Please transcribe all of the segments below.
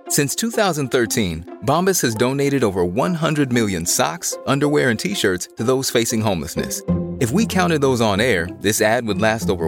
Since 2013, Bombas has donated over 100 million socks, underwear, and T-shirts to those facing homelessness. If we counted those on air, this ad would last over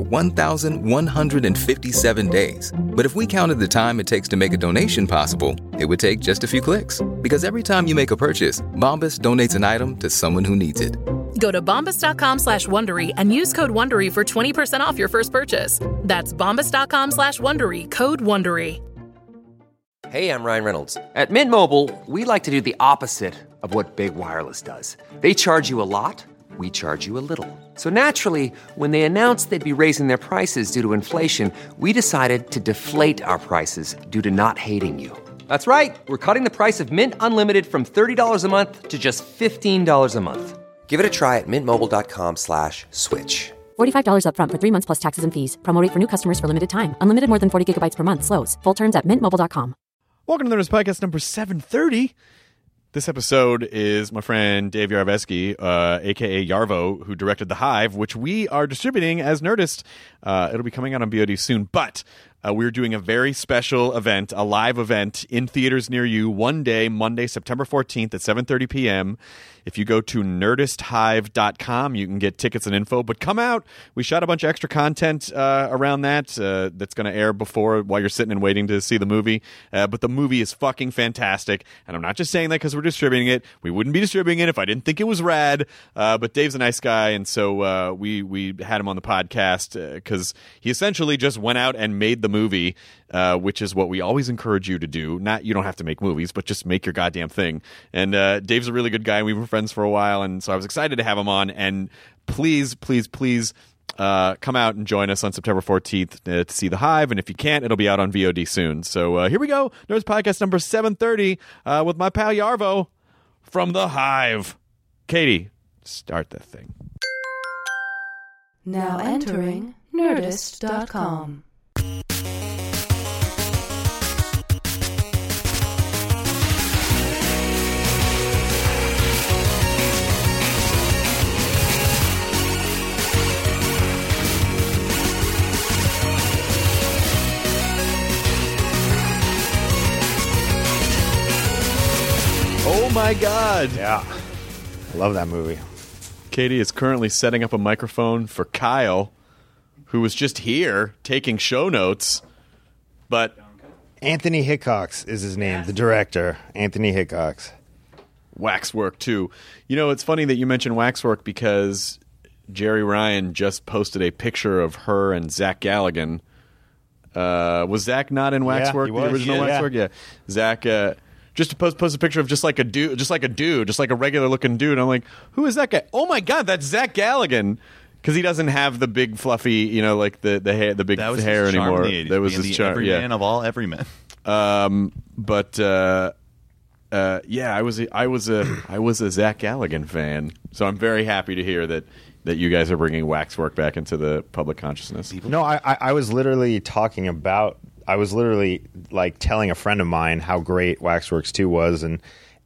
1,157 days. But if we counted the time it takes to make a donation possible, it would take just a few clicks. Because every time you make a purchase, Bombas donates an item to someone who needs it. Go to bombas.com/Wondery and use code Wondery for 20% off your first purchase. That's bombas.com/Wondery, code Wondery. Hey, I'm Ryan Reynolds. At Mint Mobile, we like to do the opposite of what Big Wireless does. They charge you a lot, we charge you a little. So naturally, when they announced they'd be raising their prices due to inflation, we decided to deflate our prices due to not hating you. That's right. We're cutting the price of Mint Unlimited from $30 a month to just $15 a month. Give it a try at mintmobile.com/switch. $45 up front for 3 months plus taxes and fees. Promo rate for new customers for limited time. Unlimited more than 40 gigabytes per month. Slows full terms at mintmobile.com. Welcome to the Nerdist Podcast number 730. This episode is my friend Dave Yarovesky, a.k.a. Yarvo, who directed The Hive, which we are distributing as Nerdist. It'll be coming out on VOD soon, but we're doing a very special event, a live event in theaters near you, one day, Monday, September 14th at 7:30 p.m. If you go to nerdisthive.com, you can get tickets and info. But come out. We shot a bunch of extra content around that that's going to air before while you're sitting and waiting to see the movie. But the movie is fucking fantastic. And I'm not just saying that because we're distributing it. We wouldn't be distributing it if I didn't think it was rad. But Dave's a nice guy, and so we had him on the podcast because he essentially just went out and made the movie, which is what we always encourage you to do. You don't have to make movies, but just make your goddamn thing. And Dave's a really good guy. We were friends for a while, and so I was excited to have him on. And please come out and join us on September 14th to see The Hive. And if you can't, it'll be out on VOD soon. So here we go. Nerdist Podcast number 730 with my pal Yarvo from The Hive. Katie, start that thing. Now entering Nerdist.com. Oh my God. Yeah. I love that movie. Katie is currently setting up a microphone for Kyle, who was just here taking show notes. But Anthony Hickox is his name, the director. Anthony Hickox. Waxwork, too. You know, it's funny that you mentioned Waxwork because Jerry Ryan just posted a picture of her and Zach Galligan. Was Zach not in Waxwork, the original Waxwork? Yeah. Zach... just to post a picture of just like a regular looking dude. I'm like, who is that guy? Oh my God, that's Zach Galligan. Because he doesn't have the big fluffy, like the hair, the big hair anymore. That was his charm. Every man of all everymen. I was a Zach Galligan fan. So I'm very happy to hear that you guys are bringing Waxwork back into the public consciousness. No, I was literally talking about. I was literally like telling a friend of mine how great Waxworks 2 was, and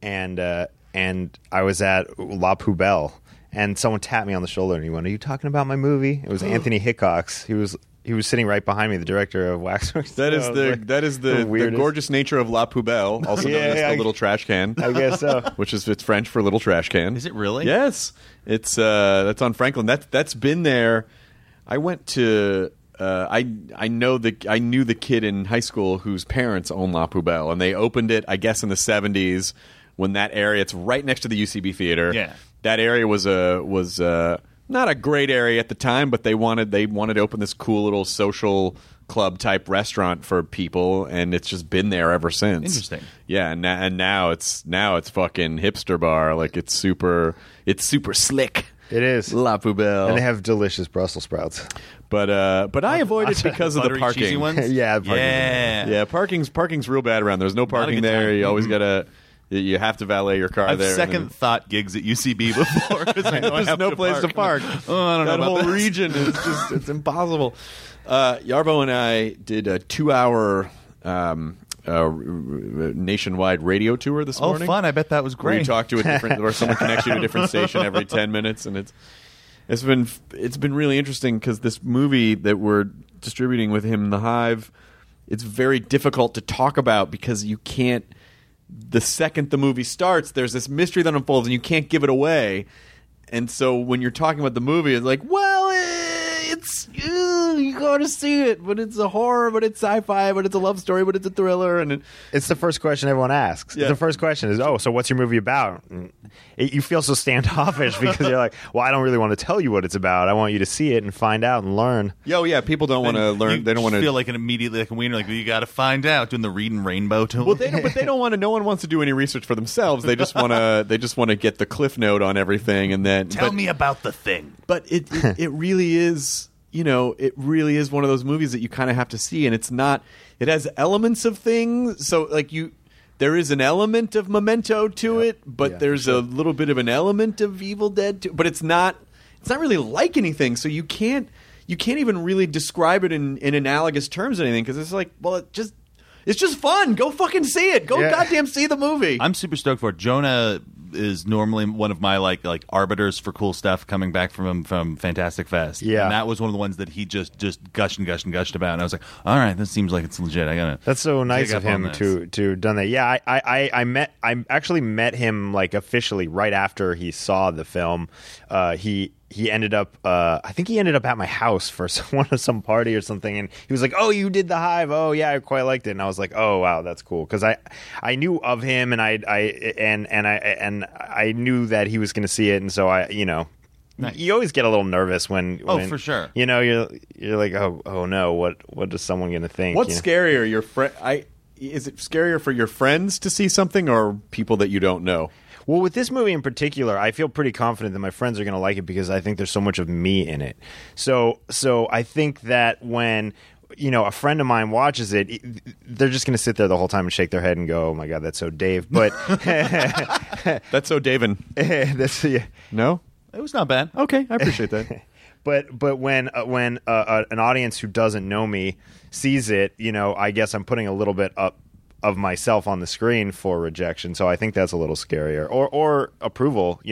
I was at La Poubelle, and someone tapped me on the shoulder and he went, "Are you talking about my movie?" It was Anthony Hickox. He was sitting right behind me, the director of Waxworks. That is the gorgeous nature of La Poubelle, also known as the little trash can. I guess so. Which is it's French for little trash can. Is it really? Yes, it's that's on Franklin. That's been there. I went to. I knew the kid in high school whose parents own La Poubelle, and they opened it, I guess, in the 70s when that area. It's right next to the UCB theater. Yeah, that area was not a great area at the time, but they wanted to open this cool little social club type restaurant for people, and it's just been there ever since. Interesting. Yeah, and now it's fucking hipster bar. Like it's super slick. It is La Poubelle, and they have delicious Brussels sprouts. But I avoid it because of the parking. Ones? Yeah, parking's real bad around. There's no parking there. You always gotta. You have to valet your car there. I've second thought gigs at UCB before because I know there's no place to park. Oh, I don't know that about whole this. region is just it's impossible. Yarvo and I did a 2-hour nationwide radio tour this morning. Oh, fun! I bet that was great. Where you talk to a different, where someone connects you to a different station every 10 minutes, and it's been really interesting because this movie that we're distributing with him, The Hive, it's very difficult to talk about because you can't. The second the movie starts, there's this mystery that unfolds, and you can't give it away. And so when you're talking about the movie, it's like, well, it's you gotta see it, but it's a horror, but it's sci-fi, but it's a love story, but it's a thriller, and It's the first question everyone asks. Yeah. The first question is, "Oh, so what's your movie about?" And you feel so standoffish because you're like, "Well, I don't really want to tell you what it's about. I want you to see it and find out and learn." people don't want to learn. They don't want to feel like an immediately like a wiener. Like you got to find out. Doing the reading rainbow to Well, them. but they don't want to. No one wants to do any research for themselves. They just want to. They just want to get the cliff note on everything, and then Tell me about the thing. But it really is. It really is one of those movies that you kind of have to see, and it's not. It has elements of things. So there is an element of Memento to it, but there's a little bit of an element of Evil Dead too. But it's not. It's not really like anything. So you can't even really describe it in analogous terms or anything because it's like, well, it's just fun. Go fucking see it. Go goddamn see the movie. I'm super stoked for it. Jonah is normally one of my like arbiters for cool stuff coming back from Fantastic Fest. Yeah. And that was one of the ones that he just gushed and gushed and gushed about. And I was like, all right, this seems like it's legit. I gotta. That's so nice dig of up on him this. to done that. Yeah, I actually met him like officially right after he saw the film. He ended up I think he ended up at my house for some party or something, and he was like, "Oh, you did The Hive? Oh yeah, I quite liked it." And I was like, "Oh wow, that's cool," because I knew of him, and I knew that he was going to see it, and so Nice. you always get a little nervous when for sure. You're like, oh no, what is someone going to think? What's scarier, your friend? Is it scarier for your friends to see something or people that you don't know? Well, with this movie in particular, I feel pretty confident that my friends are going to like it because I think there's so much of me in it. So I think that when a friend of mine watches it, they're just going to sit there the whole time and shake their head and go, "Oh my god, that's so Dave." But That's so David. No? It was not bad. Okay, I appreciate that. But when an audience who doesn't know me sees it, I guess I'm putting a little bit up of myself on the screen for rejection. So I think that's a little scarier, or approval.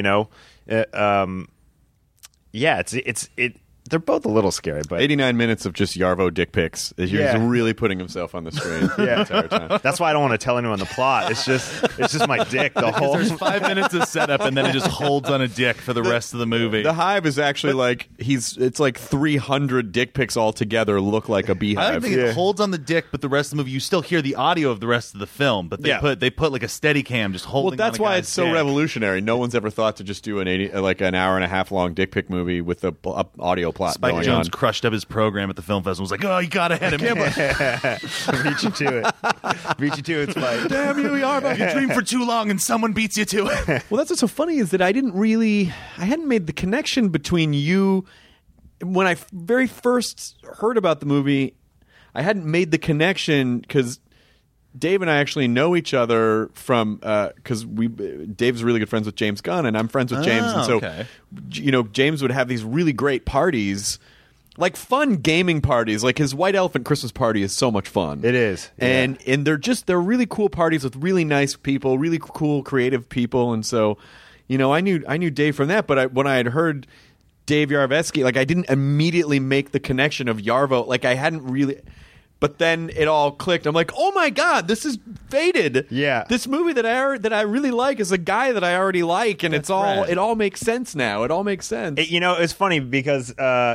They're both a little scary, but 89 minutes of just Yarvo dick pics. He's really putting himself on the screen the entire time. that's why I don't want to tell anyone the plot. It's just my dick the whole. There's 5 minutes of setup, and then it just holds on a dick for the rest of the movie. The Hive is actually it's like 300 dick pics all together look like a I beehive. don't think it holds on the dick, but the rest of the movie, you still hear the audio of the rest of the film. But they put like a steady cam just holding. Well, that's on a why guy's it's so dick. revolutionary. No one's ever thought to just do an hour and a half long dick pic movie with a audio plot Spike going Jones on. crushed up his program at the film festival. Was like, "Oh, you gotta hit him." Beat you to it, Spike. Damn you, Yarbo! You dream for too long, and someone beats you to it. Well, that's what's so funny is that I hadn't made the connection between you. When I very first heard about the movie, I hadn't made the connection because Dave and I actually know each other from because Dave's really good friends with James Gunn, and I'm friends with James, and so okay. James would have these really great parties, like fun gaming parties. Like his White Elephant Christmas party is so much fun. It is, and they're really cool parties with really nice people, really cool creative people, and so I knew Dave from that. But when I had heard Dave Yarveski, I didn't immediately make the connection of Yarvo. I hadn't really. But then it all clicked. I'm like, oh my god, this is Faded. Yeah, this movie that I really like is a guy that I already like, and it all makes sense now. It all makes sense. It's funny because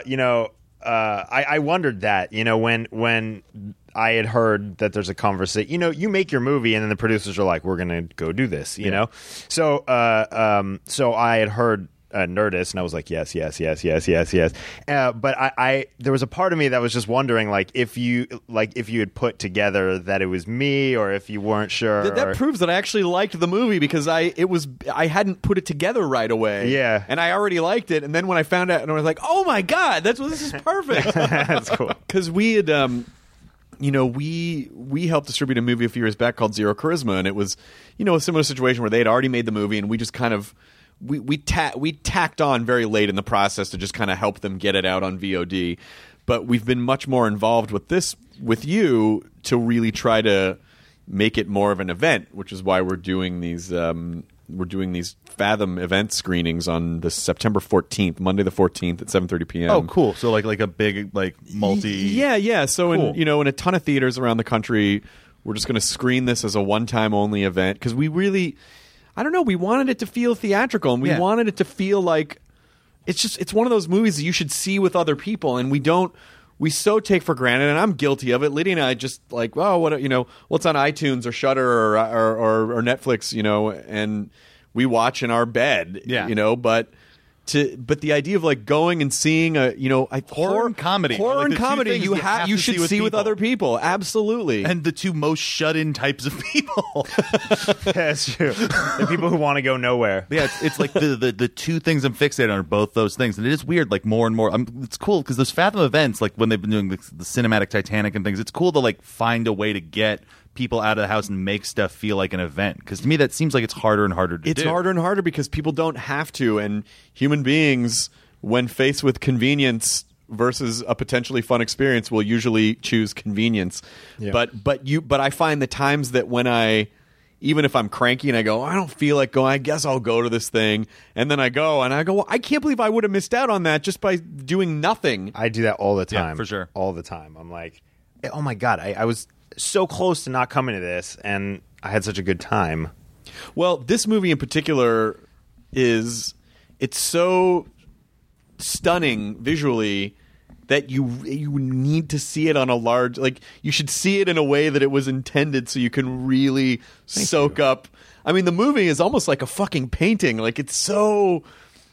I wondered that when I had heard that there's a conversation. You make your movie, and then the producers are like, "We're gonna go do this." So I had heard Nerdist, and I was like, yes. But there was a part of me that was just wondering, if you had put together that it was me, or if you weren't sure. That proves that I actually liked the movie because I hadn't put it together right away. Yeah, and I already liked it, and then when I found out, and I was like, oh my god, this is perfect. That's cool. Because we had. We helped distribute a movie a few years back called Zero Charisma, and it was, a similar situation where they had already made the movie, and we just kind of we tacked on very late in the process to just kind of help them get it out on VOD. But we've been much more involved with you to really try to make it more of an event, which is why we're doing these we're doing these Fathom event screenings on the September 14th, Monday the 14th at 7:30 p.m. Oh, cool. So like a big like multi. Yeah. So Cool. in a ton of theaters around the country, we're just going to screen this as a one-time only event because we really, I don't know, we wanted it to feel theatrical and we wanted it to feel like it's one of those movies that you should see with other people, and we so take for granted, and I'm guilty of it. Lydia and I just like, oh, what's on iTunes or Shudder or Netflix, and we watch in our bed, but the idea of like going and seeing horror and comedy, horror like and comedy, you should see with other people, absolutely, and the two most shut-in types of people. That's true. The people who want to go nowhere. Yeah, it's like the two things I'm fixated on are both those things, and it is weird. Like more and more, it's cool because those Fathom events, like when they've been doing the cinematic Titanic and things, it's cool to like find a way to get people out of the house and make stuff feel like an event, because to me that seems like it's harder and harder to do. It's harder and harder because people don't have to, and human beings, when faced with convenience versus a potentially fun experience, will usually choose convenience. Yeah. But I find the times that when even if I'm cranky and I go, I don't feel like going, I guess I'll go to this thing, and then I go, well, I can't believe I would have missed out on that just by doing nothing. I do that all the time. Yeah, for sure. All the time. I'm like, oh my God, I was so close to not coming to this, and I had such a good time. Well, this movie in particular it's so stunning visually that you need to see it on a large, like, you should see it in a way that it was intended so you can really soak up. I mean, the movie is almost like a fucking painting. Like, it's so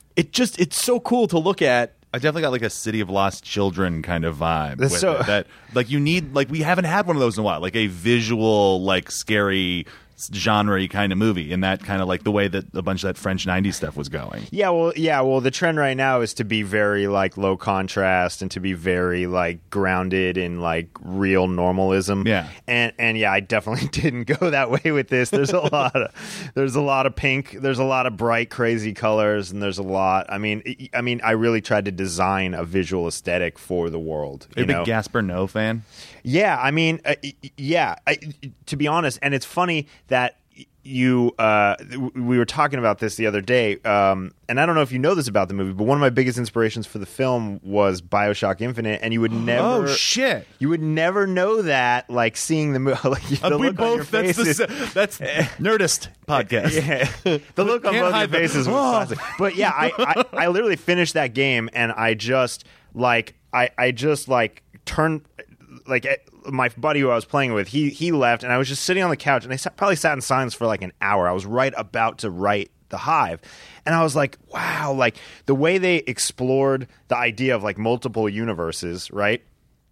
cool to look at. I definitely got like a City of Lost Children kind of vibe. That's with so- it. That like you need, like, we haven't had one of those in a while. Like a visual, like, scary genre kind of movie, in that kind of like the way that a bunch of that French 90s stuff was going. Yeah, well, the trend right now is to be very like low contrast and to be very like grounded in like real normalism. Yeah. And yeah, I definitely didn't go that way with this. There's a lot of pink, there's a lot of bright crazy colors, and there's a lot. I mean I really tried to design a visual aesthetic for the world. Are you a big Gaspar Noé fan? Yeah, I mean, to be honest, and it's funny that we were talking about this the other day, and I don't know if you know this about the movie, but one of my biggest inspirations for the film was BioShock Infinite, and you would never, you would never know that, like, seeing the movie. Like, the we look on your both. That's Nerdist podcast. Yeah, the look on both your faces was classic. But yeah, I literally finished that game, and I just turned. Like, my buddy who I was playing with, he left, and I was just sitting on the couch, and I probably sat in silence for like an hour. I was right about to write The Hive, and I was like, wow, like the way they explored the idea of like multiple universes, right?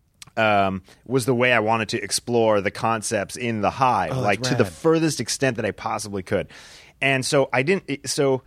Was the way I wanted to explore the concepts in The Hive, like to the furthest extent that I possibly could. And so I didn't. So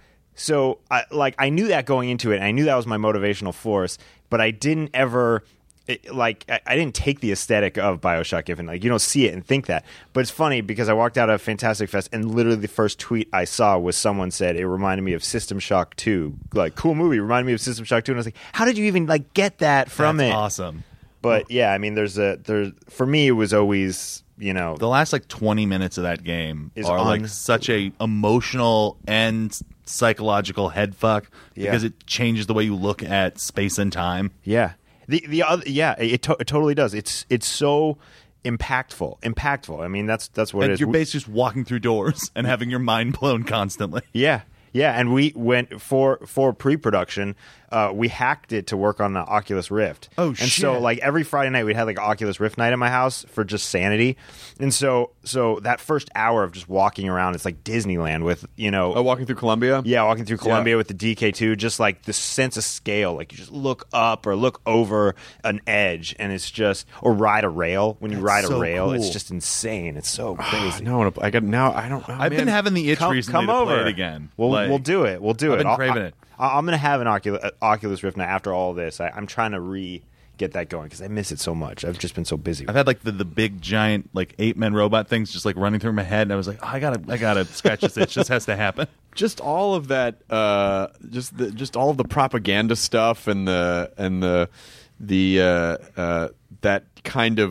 I knew that going into it, and I knew that was my motivational force, but I didn't ever. I didn't take the aesthetic of BioShock Infinite. Like, you don't see it and think that. But it's funny because I walked out of Fantastic Fest, and literally the first tweet I saw was someone said it reminded me of System Shock 2. Like, cool movie, reminded me of System Shock 2. And I was like, how did you even like get that from That's it? awesome. But yeah, I mean, for me, it was always, the last like 20 minutes of that game is are like such a emotional and psychological head fuck, because it changes the way you look at space and time. Yeah. The other, it totally does. It's so impactful. I mean, that's what and it is. You're basically just walking through doors and having your mind blown constantly. Yeah, and we went for pre-production. We hacked it to work on the Oculus Rift. Oh, shit. And so, like, every Friday night, we'd have, like, Oculus Rift night at my house for just sanity. And so that first hour of just walking around, it's like Disneyland with, walking through Columbia? Yeah, walking through Columbia with the DK2, just, like, the sense of scale. Like, you just look up or look over an edge, and it's just... Or ride a rail. When you ride a rail, cool. it's just insane. It's so crazy. I don't know. I've been having the itch recently to play it again. We'll do it. We'll do I've it. been craving it. I'm going to have an Oculus Rift now after all this. I'm trying to get that going because I miss it so much. I've just been so busy. I've had like the big giant like 8-man robot things just like running through my head, and I was like, I gotta scratch this itch. This has to happen. Just all of that, just all of the propaganda stuff and the that kind of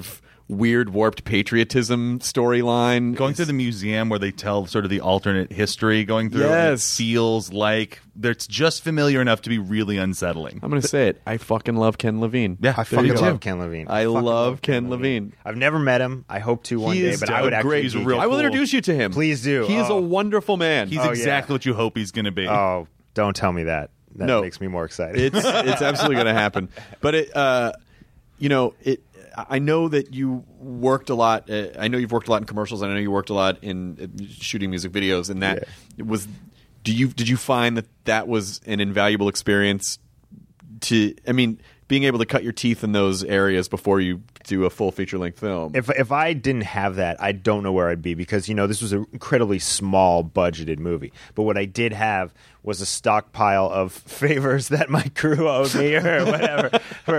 weird warped patriotism storyline. Going through the museum where they tell sort of the alternate history going through. Yes. It feels like it's just familiar enough to be really unsettling. I'm going to say it. I fucking love Ken Levine. Yeah, I fucking love Ken Levine. I love Ken Levine. I've never met him. I hope to one day, but I would actually. He's real I will cool. introduce you to him. Please do. He is a wonderful man. He's exactly what you hope he's going to be. Oh, don't tell me that. That No. makes me more excited. It's absolutely going to happen. But I know that you worked a lot. I know you've worked a lot in commercials, and I know you worked a lot in shooting music videos. And that was. Did you find that was an invaluable experience? Being able to cut your teeth in those areas before you do a full feature-length film. If I didn't have that, I don't know where I'd be, because this was an incredibly small budgeted movie. But what I did have was a stockpile of favors that my crew owed me or whatever.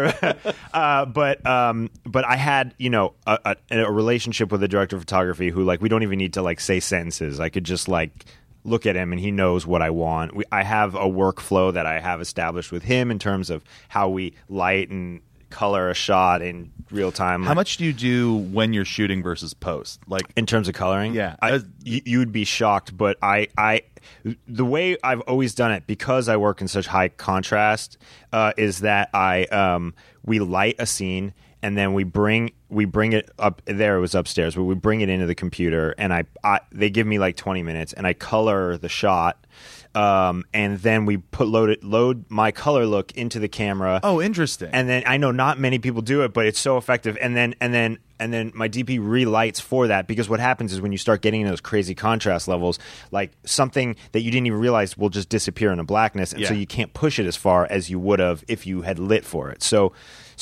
But I had a relationship with the director of photography who we don't even need to say sentences. I could just look at him and he knows what I want. I have a workflow that I have established with him in terms of how we light and color a shot in real time. How much do you do when you're shooting versus post? In terms of coloring? Yeah. You'd be shocked, but the way I've always done it, because I work in such high contrast, is that we light a scene and then we bring it up. There, it was upstairs, but we bring it into the computer, and they give me 20 minutes, and I color the shot, and then we load my color look into the camera. Oh, interesting. And then I know not many people do it, but it's so effective. And then my DP relights for that, because what happens is when you start getting into those crazy contrast levels, something that you didn't even realize will just disappear in a blackness, and so you can't push it as far as you would have if you had lit for it. So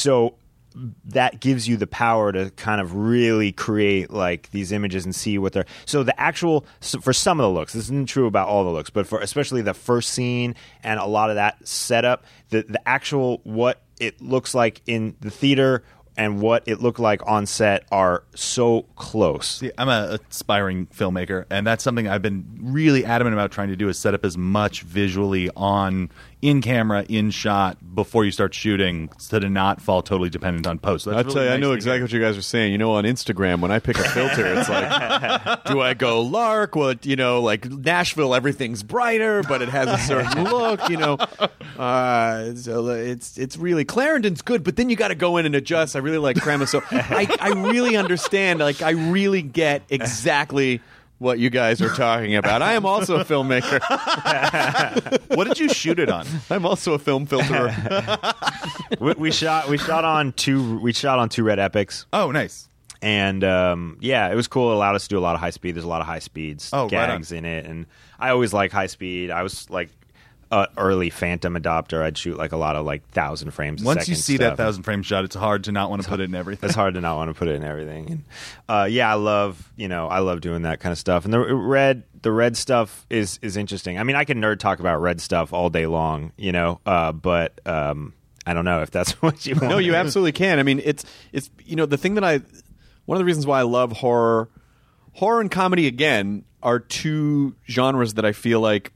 that gives you the power to kind of really create these images and see what they're. So for some of the looks, this isn't true about all the looks, but for especially the first scene and a lot of that setup, the actual what it looks like in the theater and what it looked like on set are so close. See, I'm an aspiring filmmaker, and that's something I've been really adamant about trying to do, is set up as much visually in camera, in shot, before you start shooting, so to not fall totally dependent on post. So I'll tell you, I know exactly what you guys are saying. On Instagram, when I pick a filter, it's do I go Lark? Well, Nashville, everything's brighter, but it has a certain look, so it's really, Clarendon's good, but then you got to go in and adjust. I really like Crema, so I really understand. I really get exactly what you guys are talking about. I am also a filmmaker. What did you shoot it on? I'm also a film filterer. we shot on two Red Epics. Oh, nice. And it was cool. It allowed us to do a lot of high speed. There's a lot of high speeds gags in it, and I always like high speed. I was early Phantom adopter. I'd shoot a lot of 1,000 frames a second. Once you see that 1,000 frame shot, it's hard to not want to put it in everything. It's hard to not want to put it in everything. And, I love doing that kind of stuff. And the red stuff is interesting. I mean, I can nerd talk about red stuff all day long, but I don't know if that's what you want. No, you absolutely can. I mean, it's the thing that one of the reasons why I love horror and comedy, again, are two genres that I feel like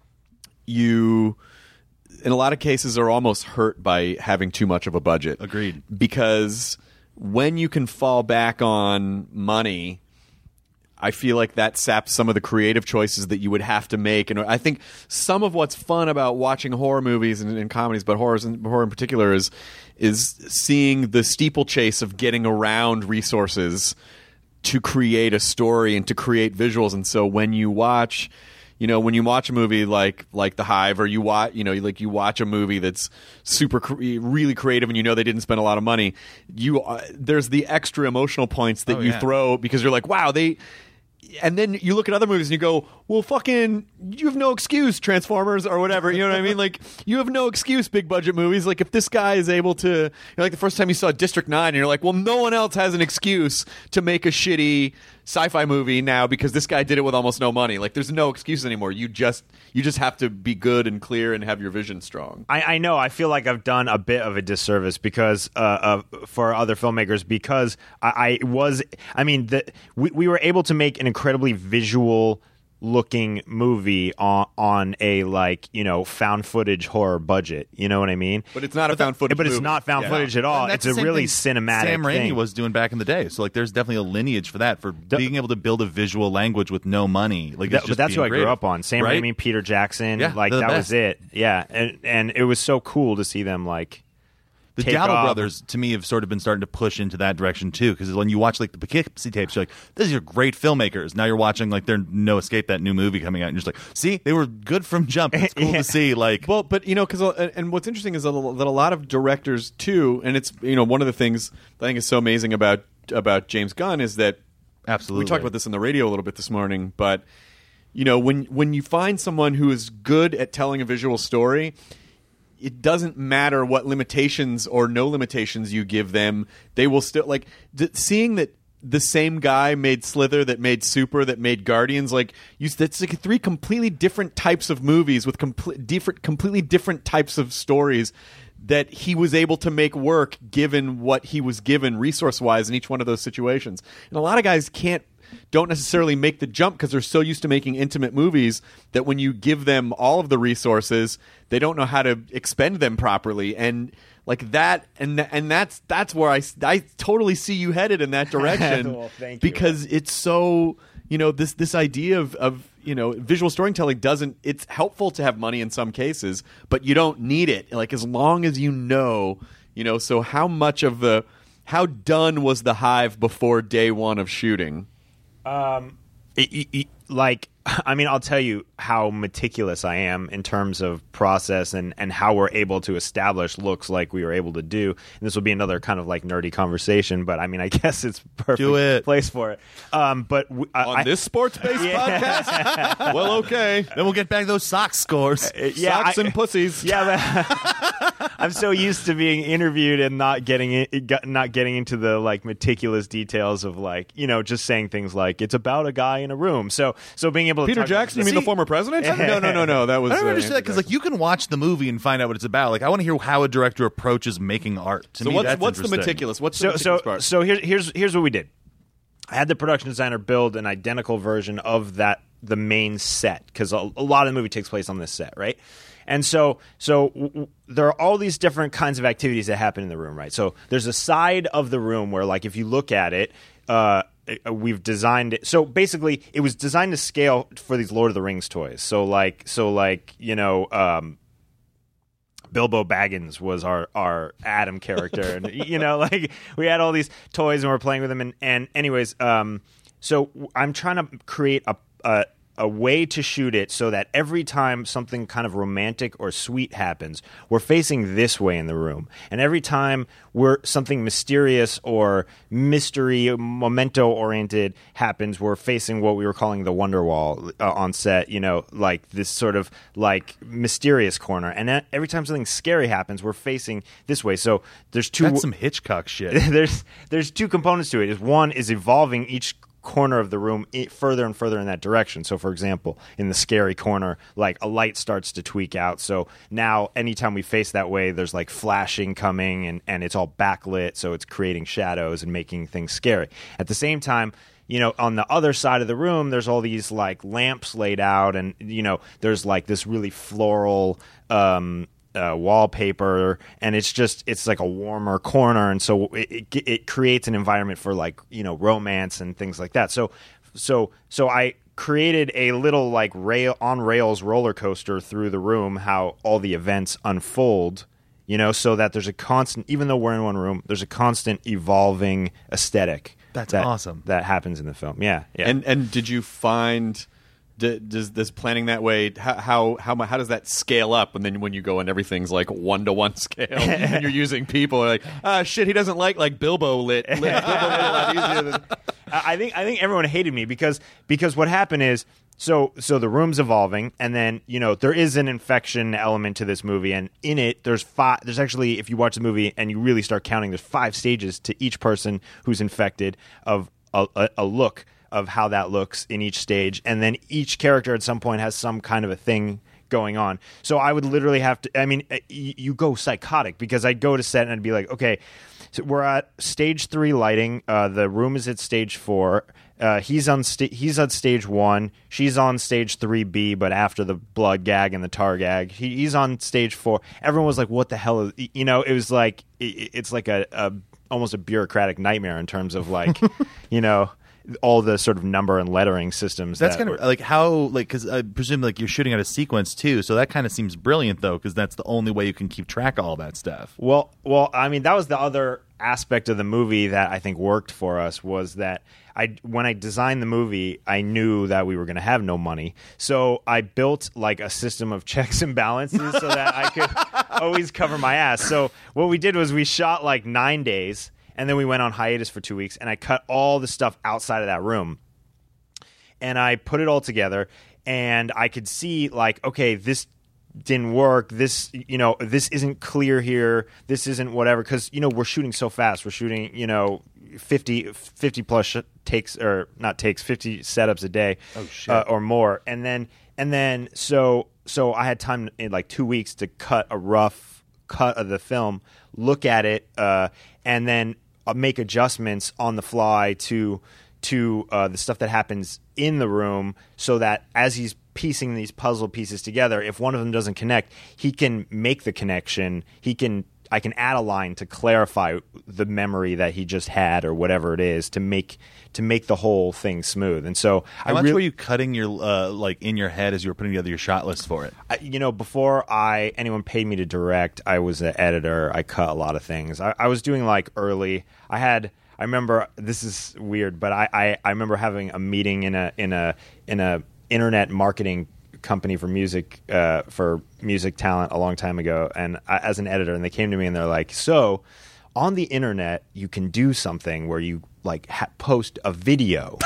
you, in a lot of cases, are almost hurt by having too much of a budget. Agreed. Because when you can fall back on money, I feel like that saps some of the creative choices that you would have to make. And I think some of what's fun about watching horror movies and comedies, but horror in particular, is seeing the steeplechase of getting around resources to create a story and to create visuals. And so when you watch a movie like The Hive, or you watch a movie that's really creative, and they didn't spend a lot of money, there's the extra emotional points that you throw, because you're like, wow, and then you look at other movies and you go, well, fucking, you have no excuse, Transformers or whatever. You know what I mean? You have no excuse, big budget movies. If this guy is able to, the first time you saw District 9, and you're like, well, no one else has an excuse to make a shitty sci-fi movie now because this guy did it with almost no money. There's no excuse anymore. You just have to be good and clear and have your vision strong. I know. I feel like I've done a bit of a disservice because for other filmmakers, because we were able to make an incredibly visual looking movie on a like, you know, found footage horror budget. You know what I mean? But it's not a found footage. But it's movie. not found footage at all. And It's that's a the same really thing cinematic Sam Raimi thing. was doing back in the day. So like, there's definitely a lineage for that, for being able to build a visual language with no money. Like, But that's who I grew up on. Sam right? Raimi, Peter Jackson. Yeah, like they're the that best. was it. Yeah, and it was so cool to see them like. The take Dowdle off. brothers, to me, have sort of been starting to push into that direction too. Because when you watch like the Poughkeepsie tapes, you're like, "These are great filmmakers." Now you're watching like they're No Escape, that new movie coming out, and you're just like, "See, they were good from jump." It's cool to see. Like, Well, but you know, because and what's interesting is that a lot of directors too, and it's, you know, one of the things I think is so amazing about James Gunn is that absolutely, we talked about this on the radio a little bit this morning, but you know, when you find someone who is good at telling a visual story, it doesn't matter what limitations or no limitations you give them, they will still like seeing that the same guy made Slither, that made Super, that made Guardians. Like, that's like three completely different types of movies with completely different types of stories that he was able to make work given what he was given resource-wise in each one of those situations. And a lot of guys don't necessarily make the jump because they're so used to making intimate movies that when you give them all of the resources, they don't know how to expend them properly. And like that, and that's where I totally see you headed in that direction. Well, thank you. Because it's so, you know, this idea of you know, visual storytelling it's helpful to have money in some cases, but you don't need it. Like, as long as you know, so how done was the Hive before day one of shooting? Like, I mean, I'll tell you how meticulous I am in terms of process and how we're able to establish looks like we were able to do. And this will be another kind of like nerdy conversation, but I mean, I guess it's perfect place for it. But on this sports-based podcast? Well, okay. then we'll get back those Sox scores. Socks and pussies. Yeah, but I'm so used to being interviewed and not getting into the like meticulous details of like, you know, just saying things like it's about a guy in a room. So being able to Peter talk Jackson, you mean the former president? No. That was. I don't understand that because like you can watch the movie and find out what it's about. Like I want to hear how a director approaches making art. To so me, what's that's the interesting. meticulous? What's the meticulous part? So here's what we did. I had the production designer build an identical version of the main set, because a lot of the movie takes place on this set, right? And so there are all these different kinds of activities that happen in the room, right? So there's a side of the room where, like, if you look at it, we've designed it. So basically, it was designed to scale for these Lord of the Rings toys. So like you know, Bilbo Baggins was our Adam character, and you know, like we had all these toys and we're playing with them. And anyways, so I'm trying to create a way to shoot it so that every time something kind of romantic or sweet happens, we're facing this way in the room. And every time something mysterious or mystery, memento-oriented happens, we're facing what we were calling the Wonder Wall on set, you know, like this sort of like mysterious corner. And every time something scary happens, we're facing this way. So there's two... That's some Hitchcock shit. There's two components to it. One is evolving each corner of the room further and further in that direction. So for example, in the scary corner, like a light starts to tweak out, so now anytime we face that way, there's like flashing coming and it's all backlit, so it's creating shadows and making things scary. At the same time, you know, on the other side of the room, there's all these like lamps laid out, and you know, there's like this really floral wallpaper, and it's like a warmer corner, and so it creates an environment for like, you know, romance and things like that. So I created a little like on rails roller coaster through the room, how all the events unfold, you know, so that there's a constant, even though we're in one room, there's a constant evolving aesthetic. That's awesome. That happens in the film. Yeah. And did you find? Does planning that way, how does that scale up? And then when you go and everything's like 1-to-1 scale, and you're using people like, shit, he doesn't like Bilbo lit. Bilbo lit a lot easier than. I think everyone hated me because what happened is so the room's evolving, and then, you know, there is an infection element to this movie, and in it there's actually, if you watch the movie and you really start counting, there's 5 stages to each person who's infected of a look of how that looks in each stage, and then each character at some point has some kind of a thing going on. So I would literally have to, I mean, you go psychotic, because I'd go to set and I'd be like, okay, so we're at stage 3 lighting, the room is at stage 4, He's on stage 1. She's on stage 3B, but after the blood gag and the tar gag. He's on stage 4. Everyone was like, "What the hell is?" It was like it's like a almost a bureaucratic nightmare in terms of like, all the sort of number and lettering systems. That's kind of like how, because I presume like you're shooting out a sequence too, so that kind of seems brilliant though, because that's the only way you can keep track of all that stuff. Well, I mean, that was the other aspect of the movie that I think worked for us, was that when I designed the movie, I knew that we were going to have no money, so I built like a system of checks and balances so that I could always cover my ass. So what we did was we shot like 9 days. And then we went on hiatus for 2 weeks, and I cut all the stuff outside of that room. And I put it all together, and I could see, like, okay, this didn't work. This, this isn't clear here. This isn't whatever. Because, we're shooting so fast. We're shooting, 50 plus takes, or not takes, 50 setups a day. Oh, shit. Or more. And then so I had time in like 2 weeks to cut a rough cut of the film, look at it, and then make adjustments on the fly to the stuff that happens in the room, so that as he's piecing these puzzle pieces together, if one of them doesn't connect, he can make the connection. I can add a line to clarify the memory that he just had, or whatever it is, to make the whole thing smooth. And so, how much were you cutting your like in your head as you were putting together your shot list for it? Before anyone paid me to direct, I was an editor. I cut a lot of things. I was doing like early. I remember, this is weird, but I remember having a meeting in a internet marketing company for music talent a long time ago, and as an editor, and they came to me and they're like, so on the internet you can do something where you like post a video.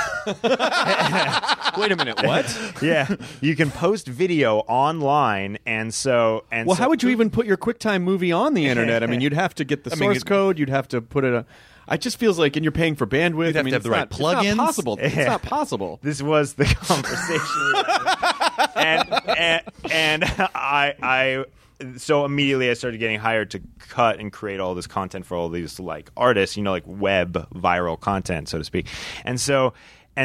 Wait a minute, what? Yeah, you can post video online, and how would you even put your QuickTime movie on the internet? I mean, you'd have to get the source code. You'd have to put it. It just feels like, and you're paying for bandwidth. You'd have to have the right plugins. It's not possible. It's not possible. This was the conversation, and I. So immediately I started getting hired to cut and create all this content for all these like artists, like web viral content, so to speak. And so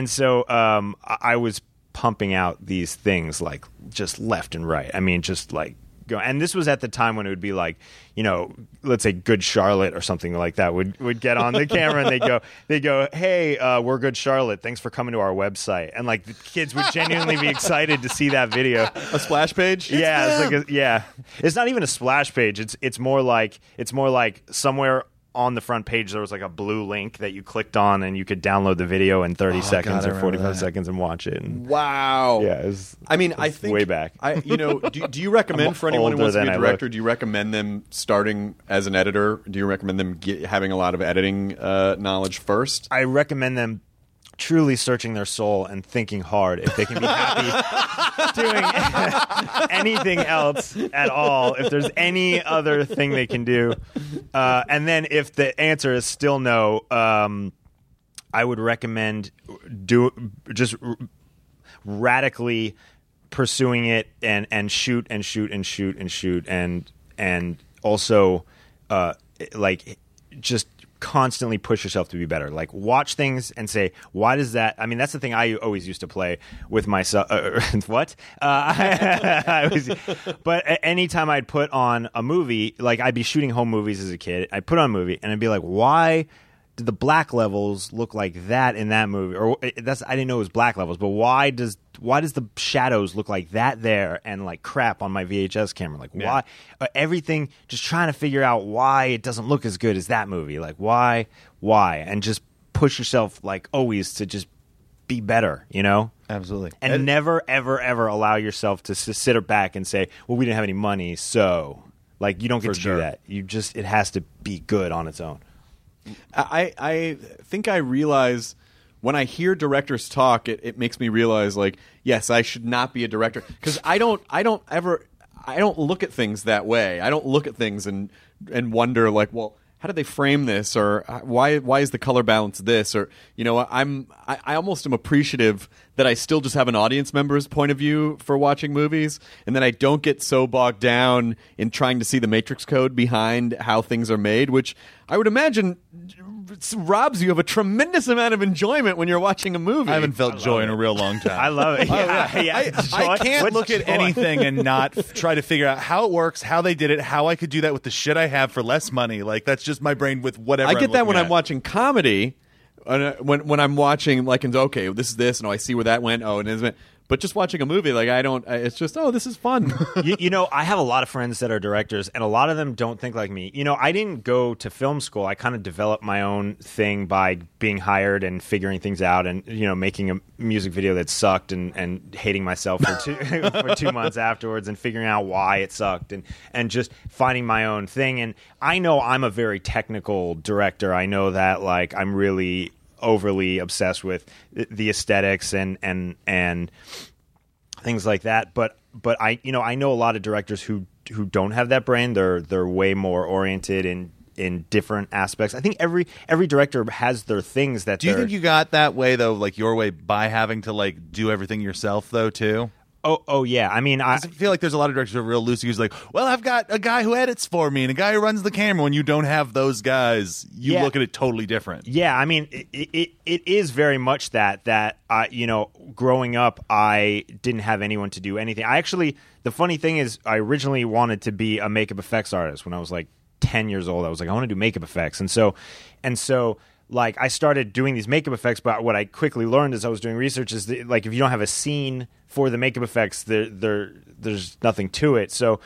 I was pumping out these things like just left and right. I mean, just like go. And this was at the time when it would be like, let's say Good Charlotte or something like that would get on the camera and they go, hey, we're Good Charlotte. Thanks for coming to our website. And like the kids would genuinely be excited to see that video. A splash page? Yeah, it's not even a splash page. It's more like somewhere on the front page there was like a blue link that you clicked on, and you could download the video in 30 seconds or 45 seconds and watch it. And wow. Yeah, I think way back. Do you recommend for anyone who wants to be a director? Do you recommend them starting as an editor? Do you recommend them having a lot of editing knowledge first? I recommend them truly searching their soul and thinking hard if they can be happy doing anything else at all, if there's any other thing they can do. And then if the answer is still no, I would recommend just radically pursuing it and shoot and also like just constantly push yourself to be better. Like watch things and say, why does that? I mean, that's the thing I always used to play with myself. What? But anytime I'd put on a movie, like I'd be shooting home movies as a kid. I'd put on a movie and I'd be like, why did the black levels look like that in that movie? Or I didn't know it was black levels, but why does the shadows look like that there and like crap on my VHS camera? Like why? Everything, just trying to figure out why it doesn't look as good as that movie. Like why? And just push yourself like always to just be better, Absolutely. And never, ever, ever allow yourself to sit back and say, well, we didn't have any money, so like you don't get to do that. It has to be good on its own. I think I realize when I hear directors talk, it makes me realize, like, yes, I should not be a director, because I don't look at things that way. I don't look at things and wonder, like, well, how did they frame this, or why is the color balance this, or I almost am appreciative that I still just have an audience member's point of view for watching movies, and that I don't get so bogged down in trying to see the matrix code behind how things are made, which I would imagine robs you of a tremendous amount of enjoyment when you're watching a movie. I haven't felt joy in a real long time. I love it. I can't look at anything and not try to figure out how it works, how they did it, how I could do that with the shit I have for less money. Like, that's just my brain with whatever. I get that when I'm I'm watching comedy. When I'm watching, like, okay, this is this, and I see where that went. Oh, and isn't it? But just watching a movie, like, I don't. It's just, this is fun. you know, I have a lot of friends that are directors, and a lot of them don't think like me. You know, I didn't go to film school. I kind of developed my own thing by being hired and figuring things out, and making a music video that sucked and hating myself for 2 months afterwards, and figuring out why it sucked, and just finding my own thing. And I know I'm a very technical director. I know that, like, I'm really overly obsessed with the aesthetics and things like that, but I know a lot of directors who don't have that brain. They're way more oriented in different aspects. I think every director has their things that. Do you think you got that way though, like your way, by having to like do everything yourself though too? Oh yeah. I mean, I feel like there's a lot of directors who are real loosey who's like, well, I've got a guy who edits for me and a guy who runs the camera. When you don't have those guys, you look at it totally different. Yeah, I mean, it is very much that growing up, I didn't have anyone to do anything. The funny thing is, I originally wanted to be a makeup effects artist when I was like 10 years old. I was like, I want to do makeup effects, and so. Like, I started doing these makeup effects, but what I quickly learned as I was doing research is that, like, if you don't have a scene for the makeup effects, there's nothing to it. So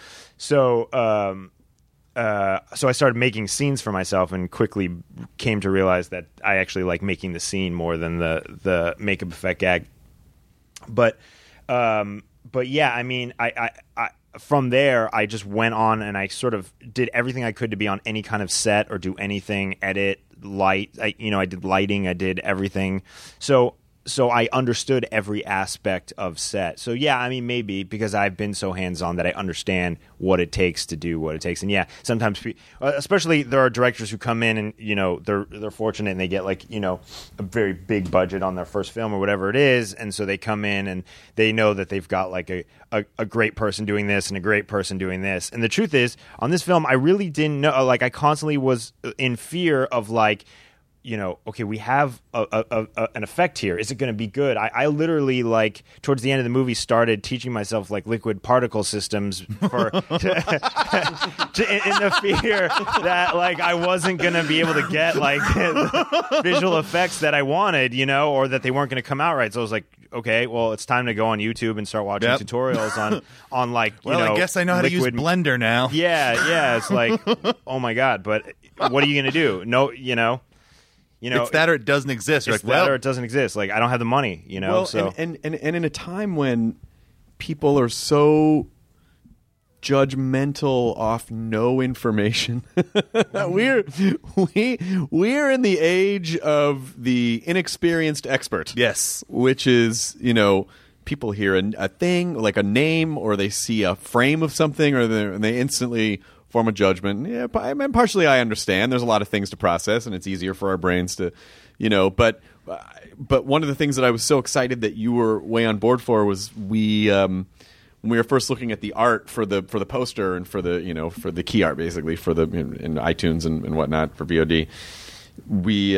I started making scenes for myself, and quickly came to realize that I actually like making the scene more than the makeup effect gag. But yeah, I mean, I from there, I just went on and I sort of did everything I could to be on any kind of set or do anything, edit, light. I did lighting. I did everything. So I understood every aspect of set. So yeah, I mean, maybe because I've been so hands-on that I understand what it takes to do what it takes. And yeah, sometimes, especially there are directors who come in and they're fortunate and they get like a very big budget on their first film or whatever it is, and so they come in and they know that they've got like a great person doing this and a great person doing this. And the truth is, on this film, I really didn't know. Like, I constantly was in fear of like, okay, we have an effect here. Is it going to be good? I literally, like, towards the end of the movie, started teaching myself like liquid particle systems for in the fear that like I wasn't going to be able to get like visual effects that I wanted, or that they weren't going to come out right. So I was like, okay, well, it's time to go on YouTube and start watching tutorials on like I guess I know how to use Blender now. Yeah. It's like, oh my god, but what are you going to do? No, it's that or it doesn't exist. It's that or it doesn't exist. Like, I don't have the money, Well, so. and in a time when people are so judgmental off no information, we're in the age of the inexperienced expert. Yes, which is people hear a thing like a name, or they see a frame of something, or they instantly form a judgment. Yeah, and partially I understand. There's a lot of things to process, and it's easier for our brains to, But one of the things that I was so excited that you were way on board for was when we were first looking at the art for the poster and for the for the key art, basically for the in iTunes and whatnot for VOD. We